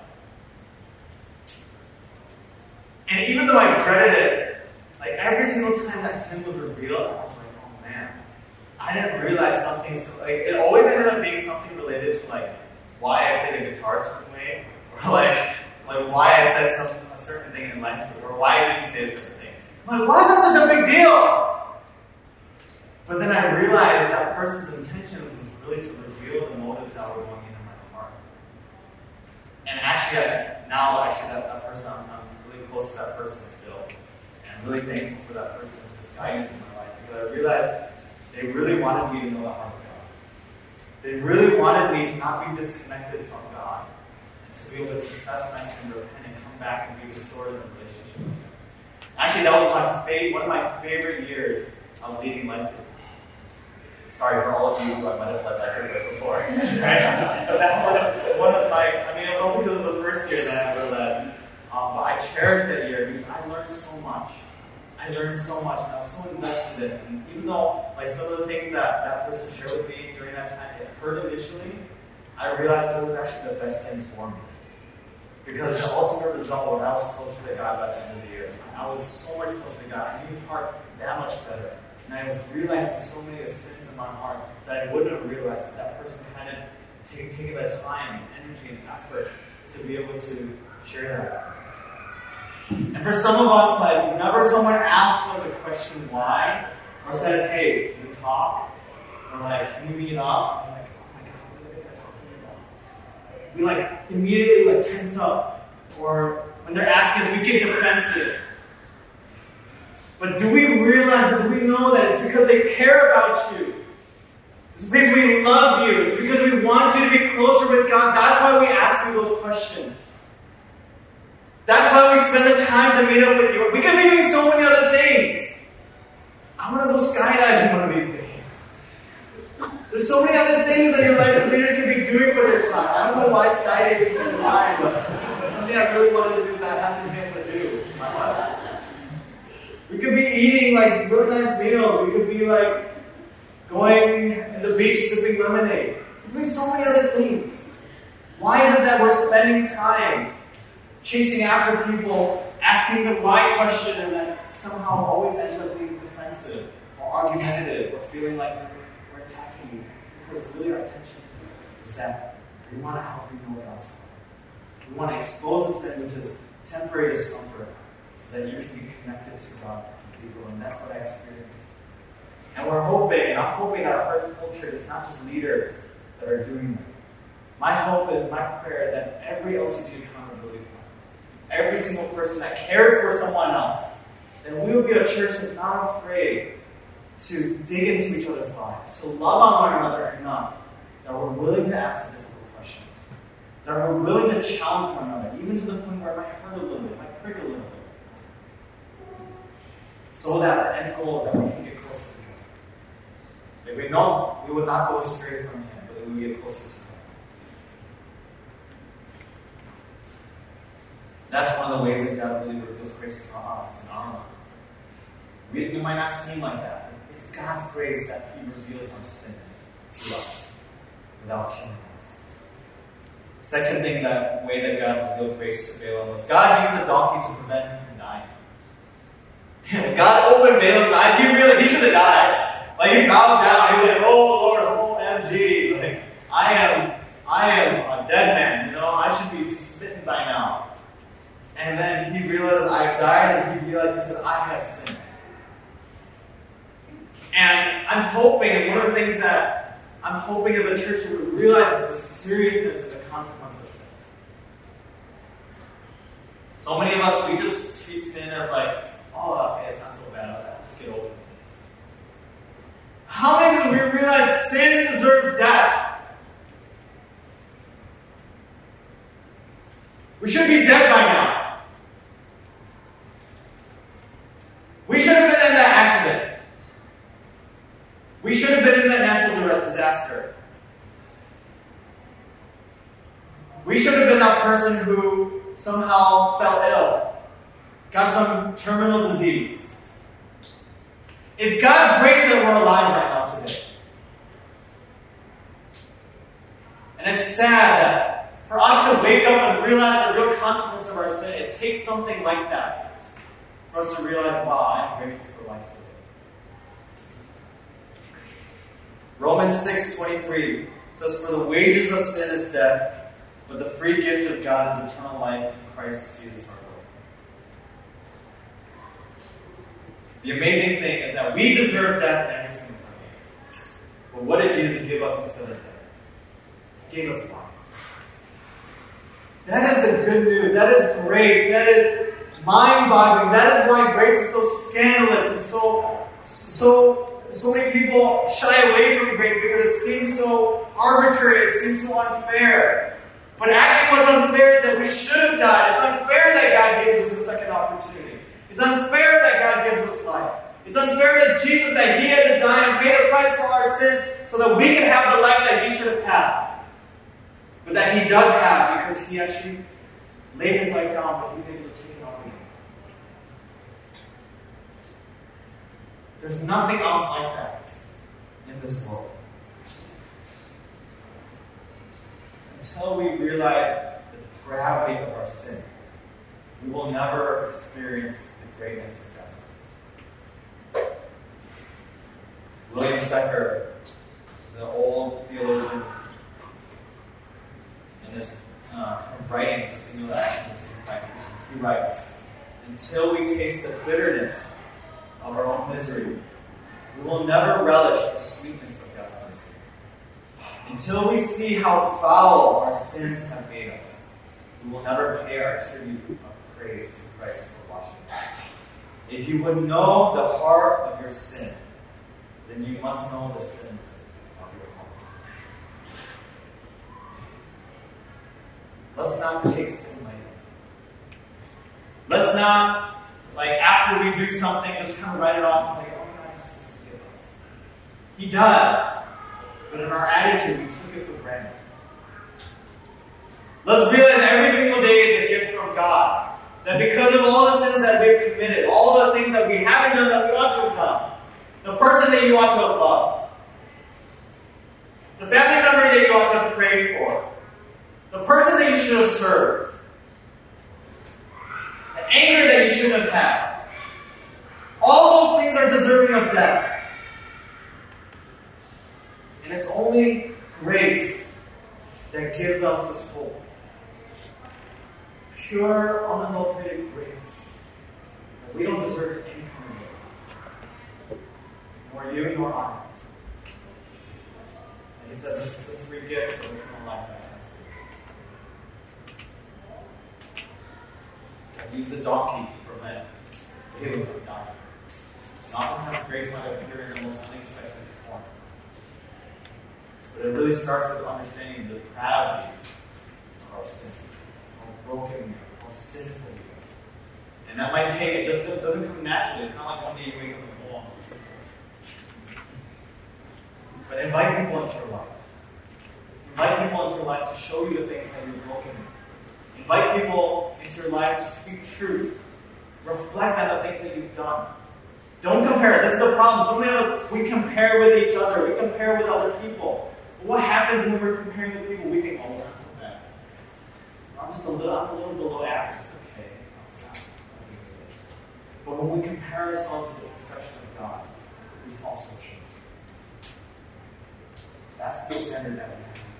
And even though I dreaded it, every single time that sin was revealed, I was like, oh man, I didn't realize something. So, it always ended up being something related to why I played a guitar a certain way, or why I said a certain thing in life, or why I didn't say a certain thing. Why is that such a big deal? But then I realized that person's intention was really to reveal the motives that were going into my heart. And actually, that person, I'm really close to that person still. And I'm really thankful for that person and his guidance in my life. Because I realized they really wanted me to know the heart of God. They really wanted me to not be disconnected from God. And to be able to confess my sin, repent, and come back and be restored in a relationship with Him. Actually, that was one of my favorite years of leading life groups. Sorry for all of you who I might have led life group before. Right? But that was one of my, it was also because of the first year that I ever led. But I cherished that year because I learned so much. And I was so invested in it. And even though some of the things that person shared with me during that time, it hurt initially, I realized it was actually the best thing for me. Because the ultimate result was I was closer to God by the end of the year. I was so much closer to God. I knew His heart that much better. And I was realizing so many of the sins in my heart that I wouldn't have realized if that person hadn't taken the time and energy and effort to be able to share that. And for some of us, whenever someone asks us a question why, or says, hey, can we talk? Or like, can we meet up? And like, oh my God, what are they gonna talk to me about? We like immediately like tense up. Or when they're asking us, we get defensive. But do we realize and do we know that it's because they care about you? It's because we love you. It's because we want you to be closer with God. That's why we ask you those questions. That's why we spend the time to meet up with you. We could be doing so many other things. I want to go skydiving one of these days. There's so many other things that your life leaders can be doing with their time. I don't know why skydiving came to mind, but something I really wanted to do that I haven't been able to do in my life. We could be eating like really nice meals. We could be like going at the beach sipping lemonade. We're doing so many other things. Why is it that we're spending time chasing after people, asking the why question, and then somehow always ends up being defensive or argumentative or feeling like we're attacking you? Because really our intention is that we want to help you know God's will. We want to expose the sin, which is temporary discomfort, so that you can be connected to God completely. And that's what I experienced. And we're hoping, and I'm hoping that our heart culture is not just leaders that are doing that. My hope and my prayer that every LCG accountability plan, every single person that cared for someone else, that we will be a church that's not afraid to dig into each other's lives, to love on one another enough that we're willing to ask the difficult questions, that we're willing to challenge one another, even to the point where it might hurt a little bit, it might prick a little bit, so that the end goal is that we can get closer to God. That we know we would not go astray from Him, but that we get closer to God. That's one of the ways that God really reveals grace to us in our lives. We might not seem like that, but it's God's grace that He reveals our sin to us without killing us. The second way that God revealed grace to Balaam was God used a donkey to prevent him from dying. When God opened Balaam's eyes, he should have died. Like he bowed down, he was like, "Oh Lord, OMG, like I am a dead man, I should be smitten by now." And then he realized I've died, and he said, "I have sinned." And I'm hoping, and one of the things that I'm hoping as a church that we realize is the seriousness and the consequence of sin. So many of us, we just treat sin as like, "Oh, okay, it's not so bad, I'll just get over it." How many of us we realize sin deserves death? We should be dead by now. We should have been in that accident. We should have been in that natural disaster. We should have been that person who somehow fell ill, got some terminal disease. It's God's grace that we're alive right now today. And it's sad that for us to wake up and realize the real consequence of our sin, it takes something like that for us to realize, wow, I'm grateful for life today. Romans 6:23 says, "For the wages of sin is death, but the free gift of God is eternal life in Christ Jesus our Lord." The amazing thing is that we deserve death in every single way. But what did Jesus give us instead of death? He gave us life. That is the good news. That is grace. That is mind-boggling. That is why grace is so scandalous and so many people shy away from grace because it seems so arbitrary. It seems so unfair. But actually what's unfair is that we should have died. It's unfair that God gives us a second opportunity. It's unfair that God gives us life. It's unfair that Jesus, that He had to die and pay the price for our sins so that we can have the life that He should have had. But that He does have because He actually laid His life down, but He's able to take it on again. There's nothing else like that in this world. Until we realize the gravity of our sin, we will never experience the greatness of God's grace. William Secker is an old theologian. In his writings, the Singular Action of Singular Practitioners, he writes, "Until we taste the bitterness of our own misery, we will never relish the sweetness of God's grace." Until we see how foul our sins have made us, we will never pay our tribute of praise to Christ for washing us. If you would know the heart of your sin, then you must know the sins of your heart. Let's not take sin lightly. Let's not, after we do something, just kind of write it off and say, oh, God, just forgive us. He does. But in our attitude, we take it for granted. Let's realize every single day is a gift from God. That because of all the sins that we've committed, all of the things that we haven't done that we ought to have done, the person that you ought to have loved, the family member that you ought to have prayed for, the person that you should have served, the anger that you shouldn't have had, all those things are deserving of death. And it's only grace that gives us this hope. Pure, unadulterated grace. That we don't deserve any kind of it. Nor you nor I. And he says this is a free gift for eternal life that I have. God used the donkey to prevent Balaam from dying. And oftentimes grace might appear in the most unexpected form. But it really starts with understanding the depravity of our sin. How broken we are, how sinful we are. And that might take, it doesn't come naturally. It's not like one day you wake up and go, oh, I'm so sinful. But invite people into your life. Invite people into your life to show you the things that you're broken in. Invite people into your life to speak truth. Reflect on the things that you've done. Don't compare. This is the problem. So many of us, we compare with each other. We compare with other people. But what happens when we're comparing with people? We think, oh, we're not so bad. I'm a little below average. It's okay. But when we compare ourselves with the perfection of God, we fall so short. That's the standard that we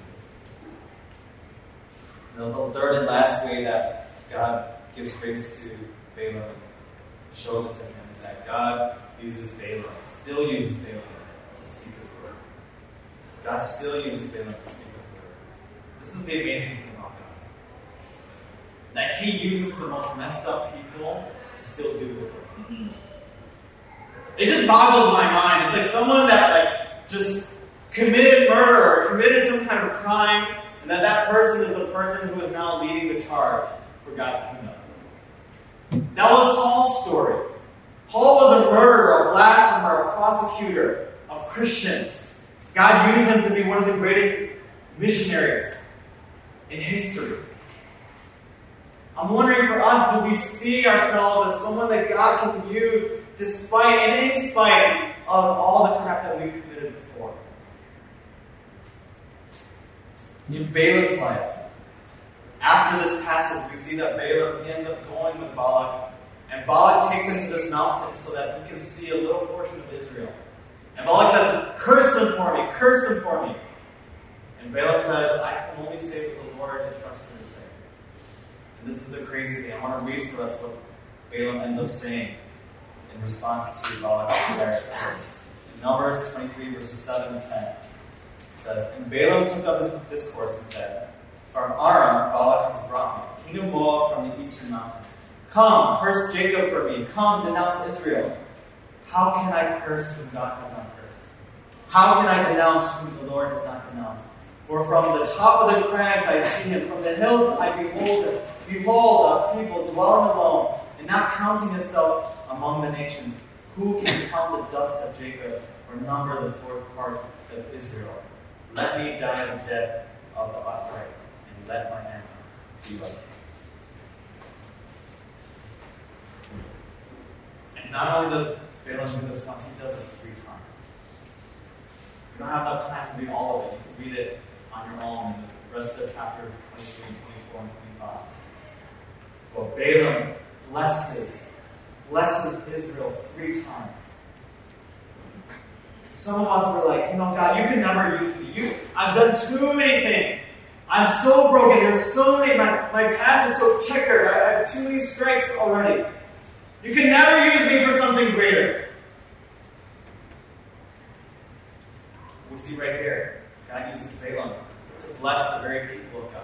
have to use. The third and last way that God gives grace to Balaam and shows it to him is that God still uses Balaam to speak his word. God still uses Balaam to speak his word. This is the amazing thing about God. That he uses the most messed up people to still do his work. It just boggles my mind. It's like someone that just committed murder or committed some kind of crime, and that person is the person who is now leading the charge for God's kingdom. That was Paul's story. Paul was a murderer, a blasphemer, a prosecutor of Christians. God used him to be one of the greatest missionaries in history. I'm wondering for us, do we see ourselves as someone that God can use despite and in spite of all the crap that we've committed before? In Balaam's life, after this passage, we see that Balaam ends up going with Balak, and Balak takes him to this mountain so that he can see a little portion of Israel. And Balak says, curse them for me. And Balaam says, I can only say what the Lord instructs me to say. And this is the crazy thing. I want to read for us what Balaam ends up saying in response to Balak's desire to curse. In Numbers 23, verses 7 and 10, it says, And Balaam took up his discourse and said, From Aram, Balak has brought me, king of Moab from the eastern mountains. Come, curse Jacob for me. Come, denounce Israel. How can I curse whom God has not cursed? How can I denounce whom the Lord has not denounced? For from the top of the crags I see him. From the hills I behold him. Behold, a people dwelling alone, and not counting itself among the nations. Who can count the dust of Jacob, or number the fourth part of Israel? Let me die the death of the upright, and let my end be like his. And not only does Balaam do this once, he does this 3 times. We don't have enough time to read all of it. You can read it on your own in the rest of chapter 23, 24, and 25. But Balaam blesses Israel 3 times. Some of us were like, God, you can never use me. I've done too many things. I'm so broken. There's so many. My past is so checkered. I have too many strikes already. You can never use me for something greater. We see right here. God uses Balaam to bless the very people of God.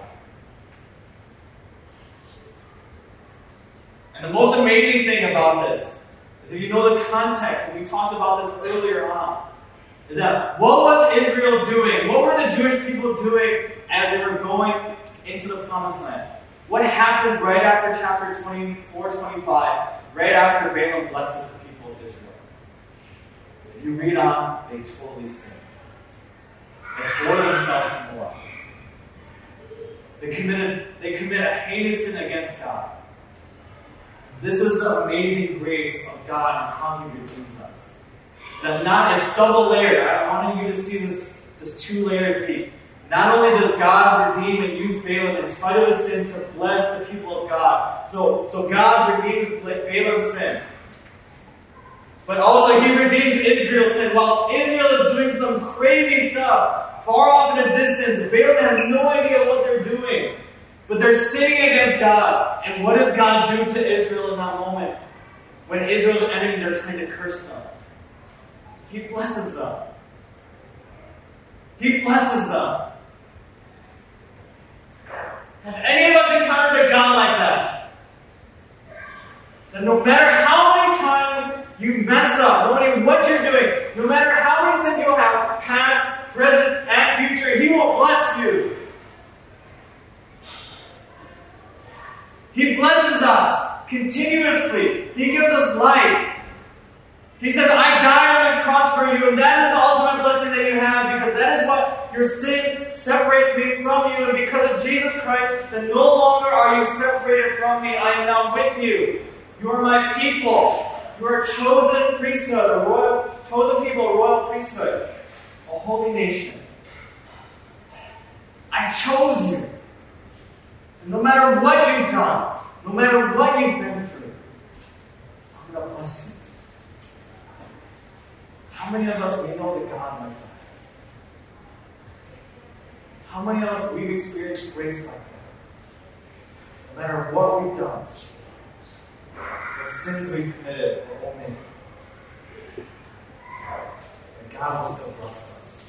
And the most amazing thing about this is, if you know the context, and we talked about this earlier on, is that what was Israel doing? What were the Jewish people doing as they were going into the Promised Land? What happens right after chapter 24, 25, right after Balaam blesses the people of Israel? If you read on, they totally sin. They tore themselves to more. They commit a heinous sin against God. This is the amazing grace of God and how He redeems us. That not is double layered. I wanted you to see this 2 layers deep. Not only does God redeem and use Balaam in spite of his sin to bless the people of God. So God redeems Balaam's sin. But also He redeems Israel's sin. While Israel is doing some crazy stuff, far off in a distance, Balaam has no idea what they're doing. But they're sinning against God. And what does God do to Israel in that moment? When Israel's enemies are trying to curse them, He blesses them. He blesses them. Have any of us encountered a God like that? That no matter how many times you mess up, no matter what you're doing, no matter how many sins you have, past, present, and future, He will bless you. He blesses us continuously. He gives us life. He says, I died on the cross for you, and that is the ultimate blessing that you have, because that is what your sin separates me from you, and because of Jesus Christ, then no longer are you separated from me. I am now with you. You are my people. You are a chosen priesthood, a chosen people, a royal priesthood, a holy nation. I chose you. And no matter what you've done, no matter what you've been through, I'm going to bless you. How many of us, we know the God like that? How many of us, we've experienced grace like that? No matter what we've done, what sins we've committed or omitted, that God will still bless us.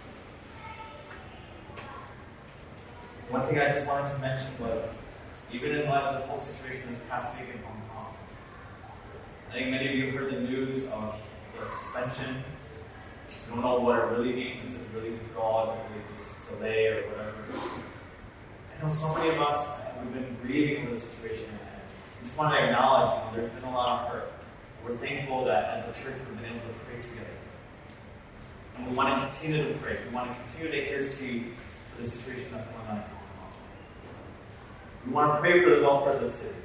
One thing I just wanted to mention was, even in light of the whole situation this past week in Hong Kong, I think many of you heard the news of the suspension. You don't know what it really means. Is it really withdrawal? Is it really just delay or whatever? I know so many of us, we've been grieving over the situation, and we just want to acknowledge, there's been a lot of hurt. We're thankful that as a church we've been able to pray together. And we want to continue to pray. We want to continue to intercede for the situation that's going on in Hong Kong. We want to pray for the welfare of the city.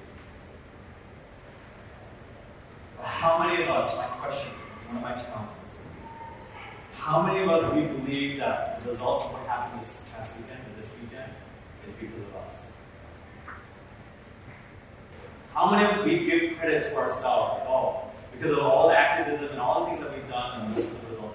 But how many of us, my question, one of my challenges, how many of us we believe that the results of what happened this past weekend or this weekend is because of us? How many of us we give credit to ourselves? Like, because of all the activism and all the things that we've done, and this is the result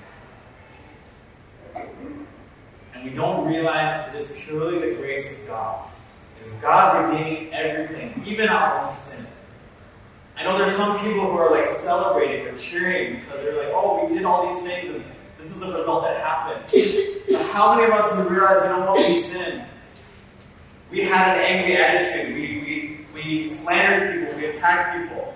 that happened. And we don't realize it is purely the grace of God. It is God redeeming everything, even our own sin. I know there's some people who are like celebrating or cheering because they're like, we did all these things and this is the result that happened. But how many of us would realize, we sinned? We had an angry attitude. We slandered people. We attacked people.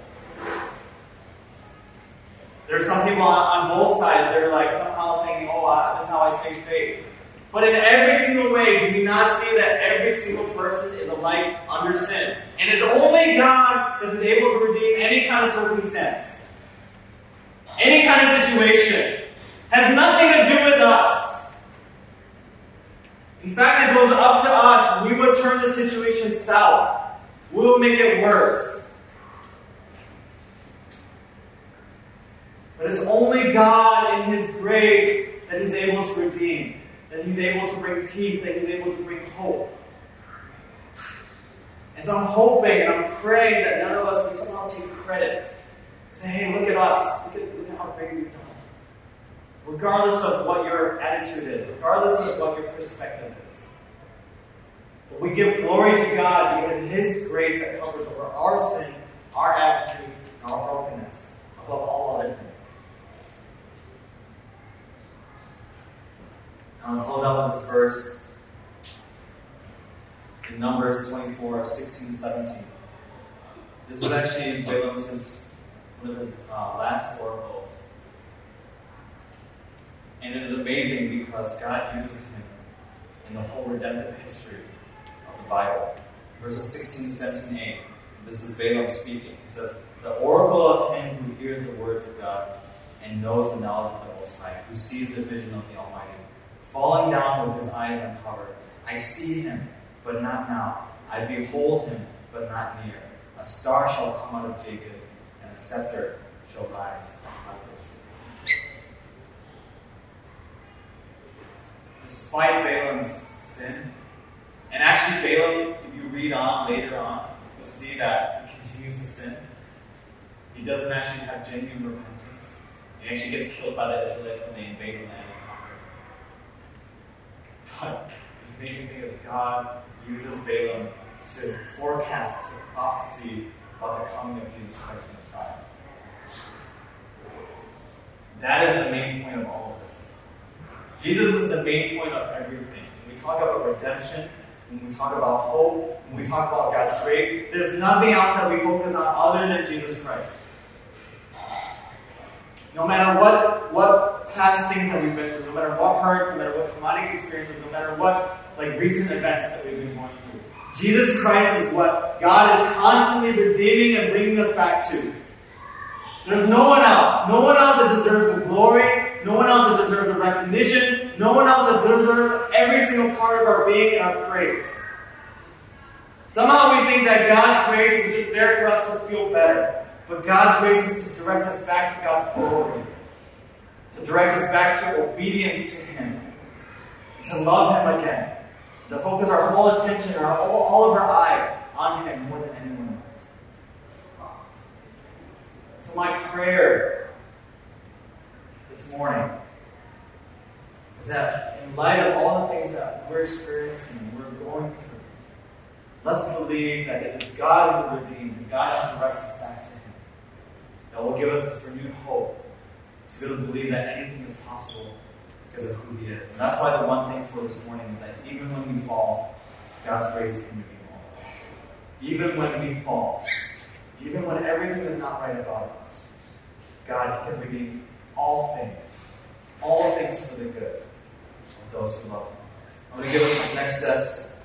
There's some people on both sides. They're like somehow saying, this is how I save faith. But in every single way, do we not see that every single person is alike under sin? And it's only God that is able to redeem any kind of circumstance. Any kind of situation. Has nothing to do with us. In fact, it goes up to us. We would turn the situation south. We will make it worse. But it's only God in His grace that He's able to redeem. That He's able to bring peace. That He's able to bring hope. And so I'm hoping and I'm praying that none of us, we somehow take credit. Say, hey, look at us. Look at how great we've done. Regardless of what your attitude is. Regardless of what your perspective is. But we give glory to God because of His grace that covers over our sin, our attitude, and our brokenness. Above all other things. Now want to close out with this verse in Numbers 24, 16 to 17. This is actually Balaam's one of his last oracles. And it is amazing because God uses him in the whole redemptive history of the Bible. Verses 16 to 17a. This is Balaam speaking. He says, "The oracle of him who hears the words of God and knows the knowledge of the Most High, who sees the vision of the Almighty, falling down with his eyes uncovered. I see him, but not now. I behold him, but not near. A star shall come out of Jacob, and a scepter shall rise out of Israel." Despite Balaam's sin, and actually Balaam, if you read on later on, you'll see that he continues to sin. He doesn't actually have genuine repentance. He actually gets killed by the Israelites when they invade the land and conquer. But the amazing thing is God uses Balaam to forecast, to prophecy about the coming of Jesus Christ the Messiah. That is the main point of all of this. Jesus is the main point of everything. When we talk about redemption, when we talk about hope, when we talk about God's grace, there's nothing else that we focus on other than Jesus Christ. No matter what past things that we've been through, no matter what hurt, no matter what traumatic experiences, no matter what recent events that we've been going through, Jesus Christ is what God is constantly redeeming and bringing us back to. There's no one else. No one else that deserves the glory. No one else that deserves the recognition. No one else that deserves every single part of our being and our praise. Somehow we think that God's grace is just there for us to feel better. But God's grace is to direct us back to God's glory. To direct us back to obedience to Him. To love Him again. To focus our whole attention, all of our eyes on Him more than anyone else. So my prayer this morning is that in light of all the things that we're experiencing, we're going through, let's believe that it is God who redeems and God who directs us back to Him. That will give us this renewed hope to be able to believe that anything is possible because of who He is. And that's why the one thing for this morning is that even when we fall, God's grace can redeem all. Even when we fall, even when everything is not right about us, God can redeem all things for the good of those who love Him. I'm going to give us some next steps.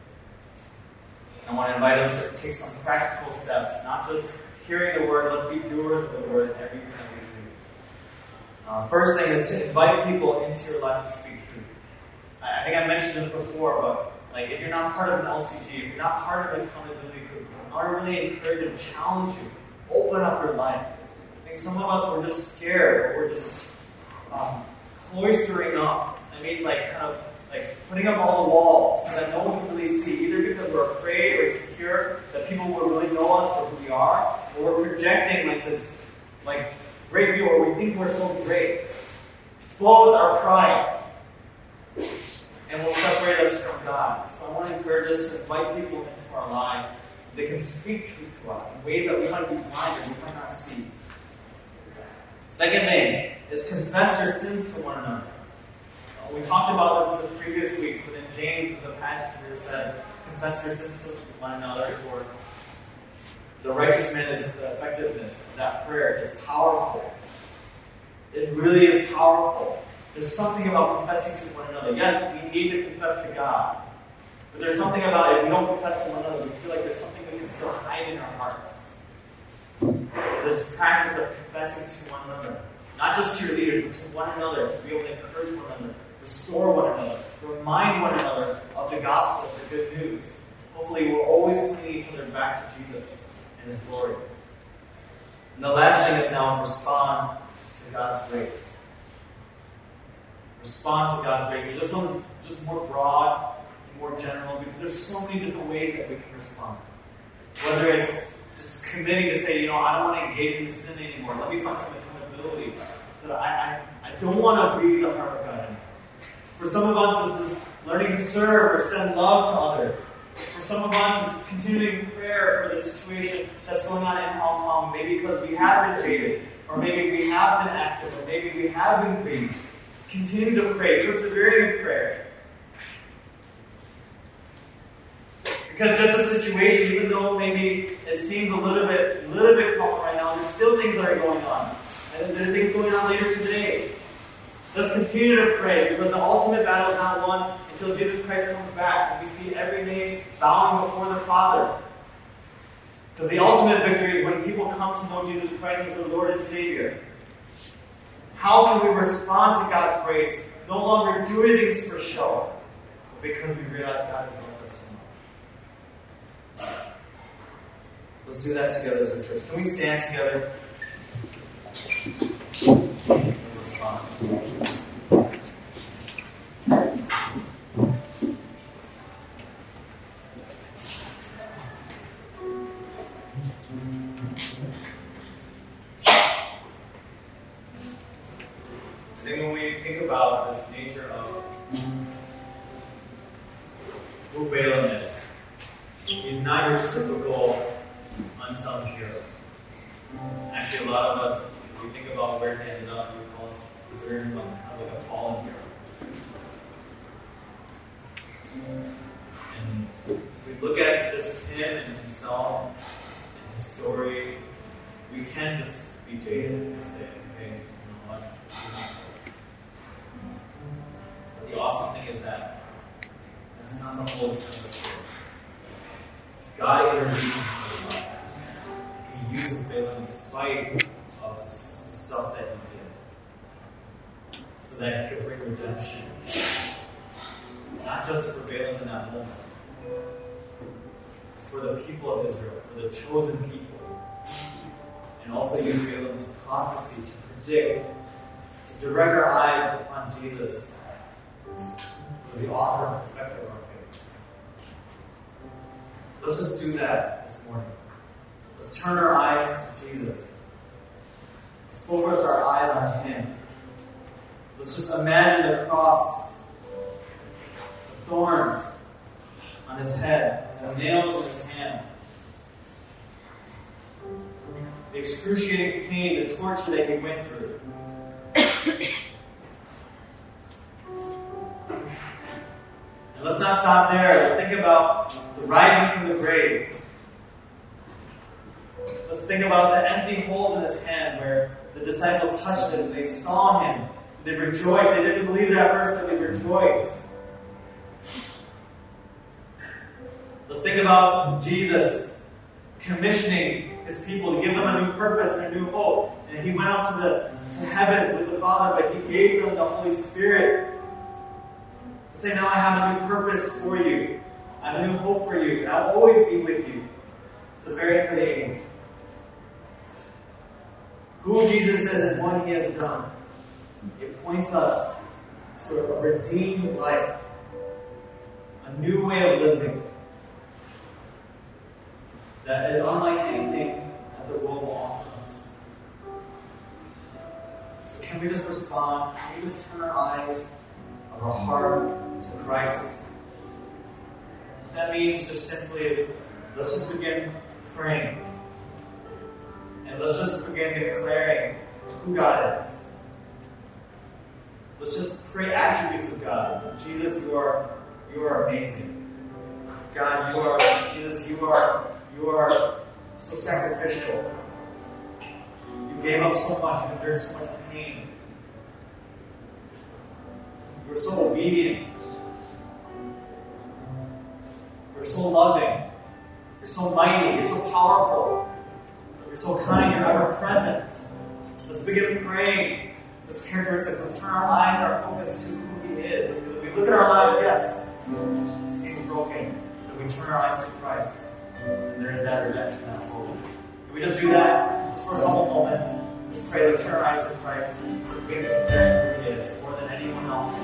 I want to invite us to take some practical steps, not just hearing the word. Let's be doers of the word in everything that we do. First thing is to invite people into your life to speak truth. I think I mentioned this before, but if you're not part of an LCG, if you're not part of an accountability group, I want to really encourage and challenge you. Open up your life. I think some of us, we're just scared. We're just cloistering up. That means putting up all the walls so that no one can really see, either because we're afraid or insecure that people will really know us for who we are, or we're projecting this great view, or we think we're so great. Both are pride and will separate us from God. So I want to encourage us to invite people into our lives that can speak truth to us in ways that we might be blind or we might not see. Second thing is confess your sins to one another. We talked about this in the previous weeks, but in James, there's a passage where it says, confess your sins to one another, for the righteous man is the effectiveness of that prayer is powerful. It really is powerful. There's something about confessing to one another. Yes, we need to confess to God. But there's something about it, if we don't confess to one another, we feel like there's something we can still hide in our hearts. This practice of confessing to one another. Not just to your leaders, but to one another, to be able to encourage one another, restore one another, remind one another of the gospel, of the good news. Hopefully we're always pointing each other back to Jesus and His glory. And the last thing is now respond to God's grace. Respond to God's grace. This one's just more broad and more general because there's so many different ways that we can respond. Whether it's just committing to say, I don't want to engage in sin anymore. Let me find some accountability. So that I don't want to grieve the heart of God anymore. For some of us, this is learning to serve or send love to others. For some of us, it's continuing prayer for the situation that's going on in Hong Kong. Maybe because we have been jaded, or maybe we have been active, or maybe we have been grieved. Continue to pray, persevering in prayer. Because just the situation, even though maybe it seems a little bit calm right now, there's still things that are going on. And there are things going on later today. Let's continue to pray, because the ultimate battle is not won until Jesus Christ comes back and we see every knee bowing before the Father. Because the ultimate victory is when people come to know Jesus Christ as their Lord and Savior. How can we respond to God's grace, no longer doing things for show, but because we realize God has loved us so much? Let's do that together as a church. Can we stand together? Let's respond. I think when we think about this nature of who Balaam is, he's not your typical unsung hero. Actually, a lot of us, when we think about where he ended up, we consider him kind of like a fallen hero. And if we look at just him and himself and his story, we can just be jaded and just say, okay, you know what? But the awesome thing is that that's not the whole extent of the story. God intervenes in his life. He uses Balaam in spite of the stuff that he did, so that he could bring redemption. Not just for Balaam in that moment, for the people of Israel, for the chosen people. And also use Balaam to prophecy, to predict, to direct our eyes upon Jesus, who is the author and perfecter of our faith. Let's just do that this morning. Let's turn our eyes to Jesus. Let's focus our eyes on Him. Let's just imagine the cross, the thorns on His head, the nails in His hand, the excruciating pain, the torture that He went through. And let's not stop there. Let's think about the rising from the grave. Let's think about the empty holes in His hand where the disciples touched Him. They saw Him. They rejoiced. They didn't believe it at first, but they rejoiced. Let's think about Jesus commissioning His people to give them a new purpose and a new hope. And He went up to heaven with the Father, but He gave them the Holy Spirit to say, now I have a new purpose for you. I have a new hope for you. And I will always be with you to the very end of the age. Who Jesus is and what He has done, it points us to a redeemed life, a new way of living that is unlike anything that the world will offer us. So can we just respond? Can we just turn our eyes of our heart to Christ? What that means just simply is, let's just begin praying. And let's just begin declaring who God is. Let's just pray attributes of God. Jesus, you are amazing. God, Jesus, you are so sacrificial. You gave up so much. You endured so much pain. You were so obedient. You're so loving. You're so mighty. You're so powerful. You're so kind. You're ever present. Let's begin praying those characteristics. Let's turn our eyes, our focus to who He is. If we look at our lives, yes, it seems broken. But we turn our eyes to Christ, and there's that redemption, that hope. Can we just do that just for a couple moments? Just pray. Let's turn our eyes to Christ. Let's begin to declare who He is more than anyone else.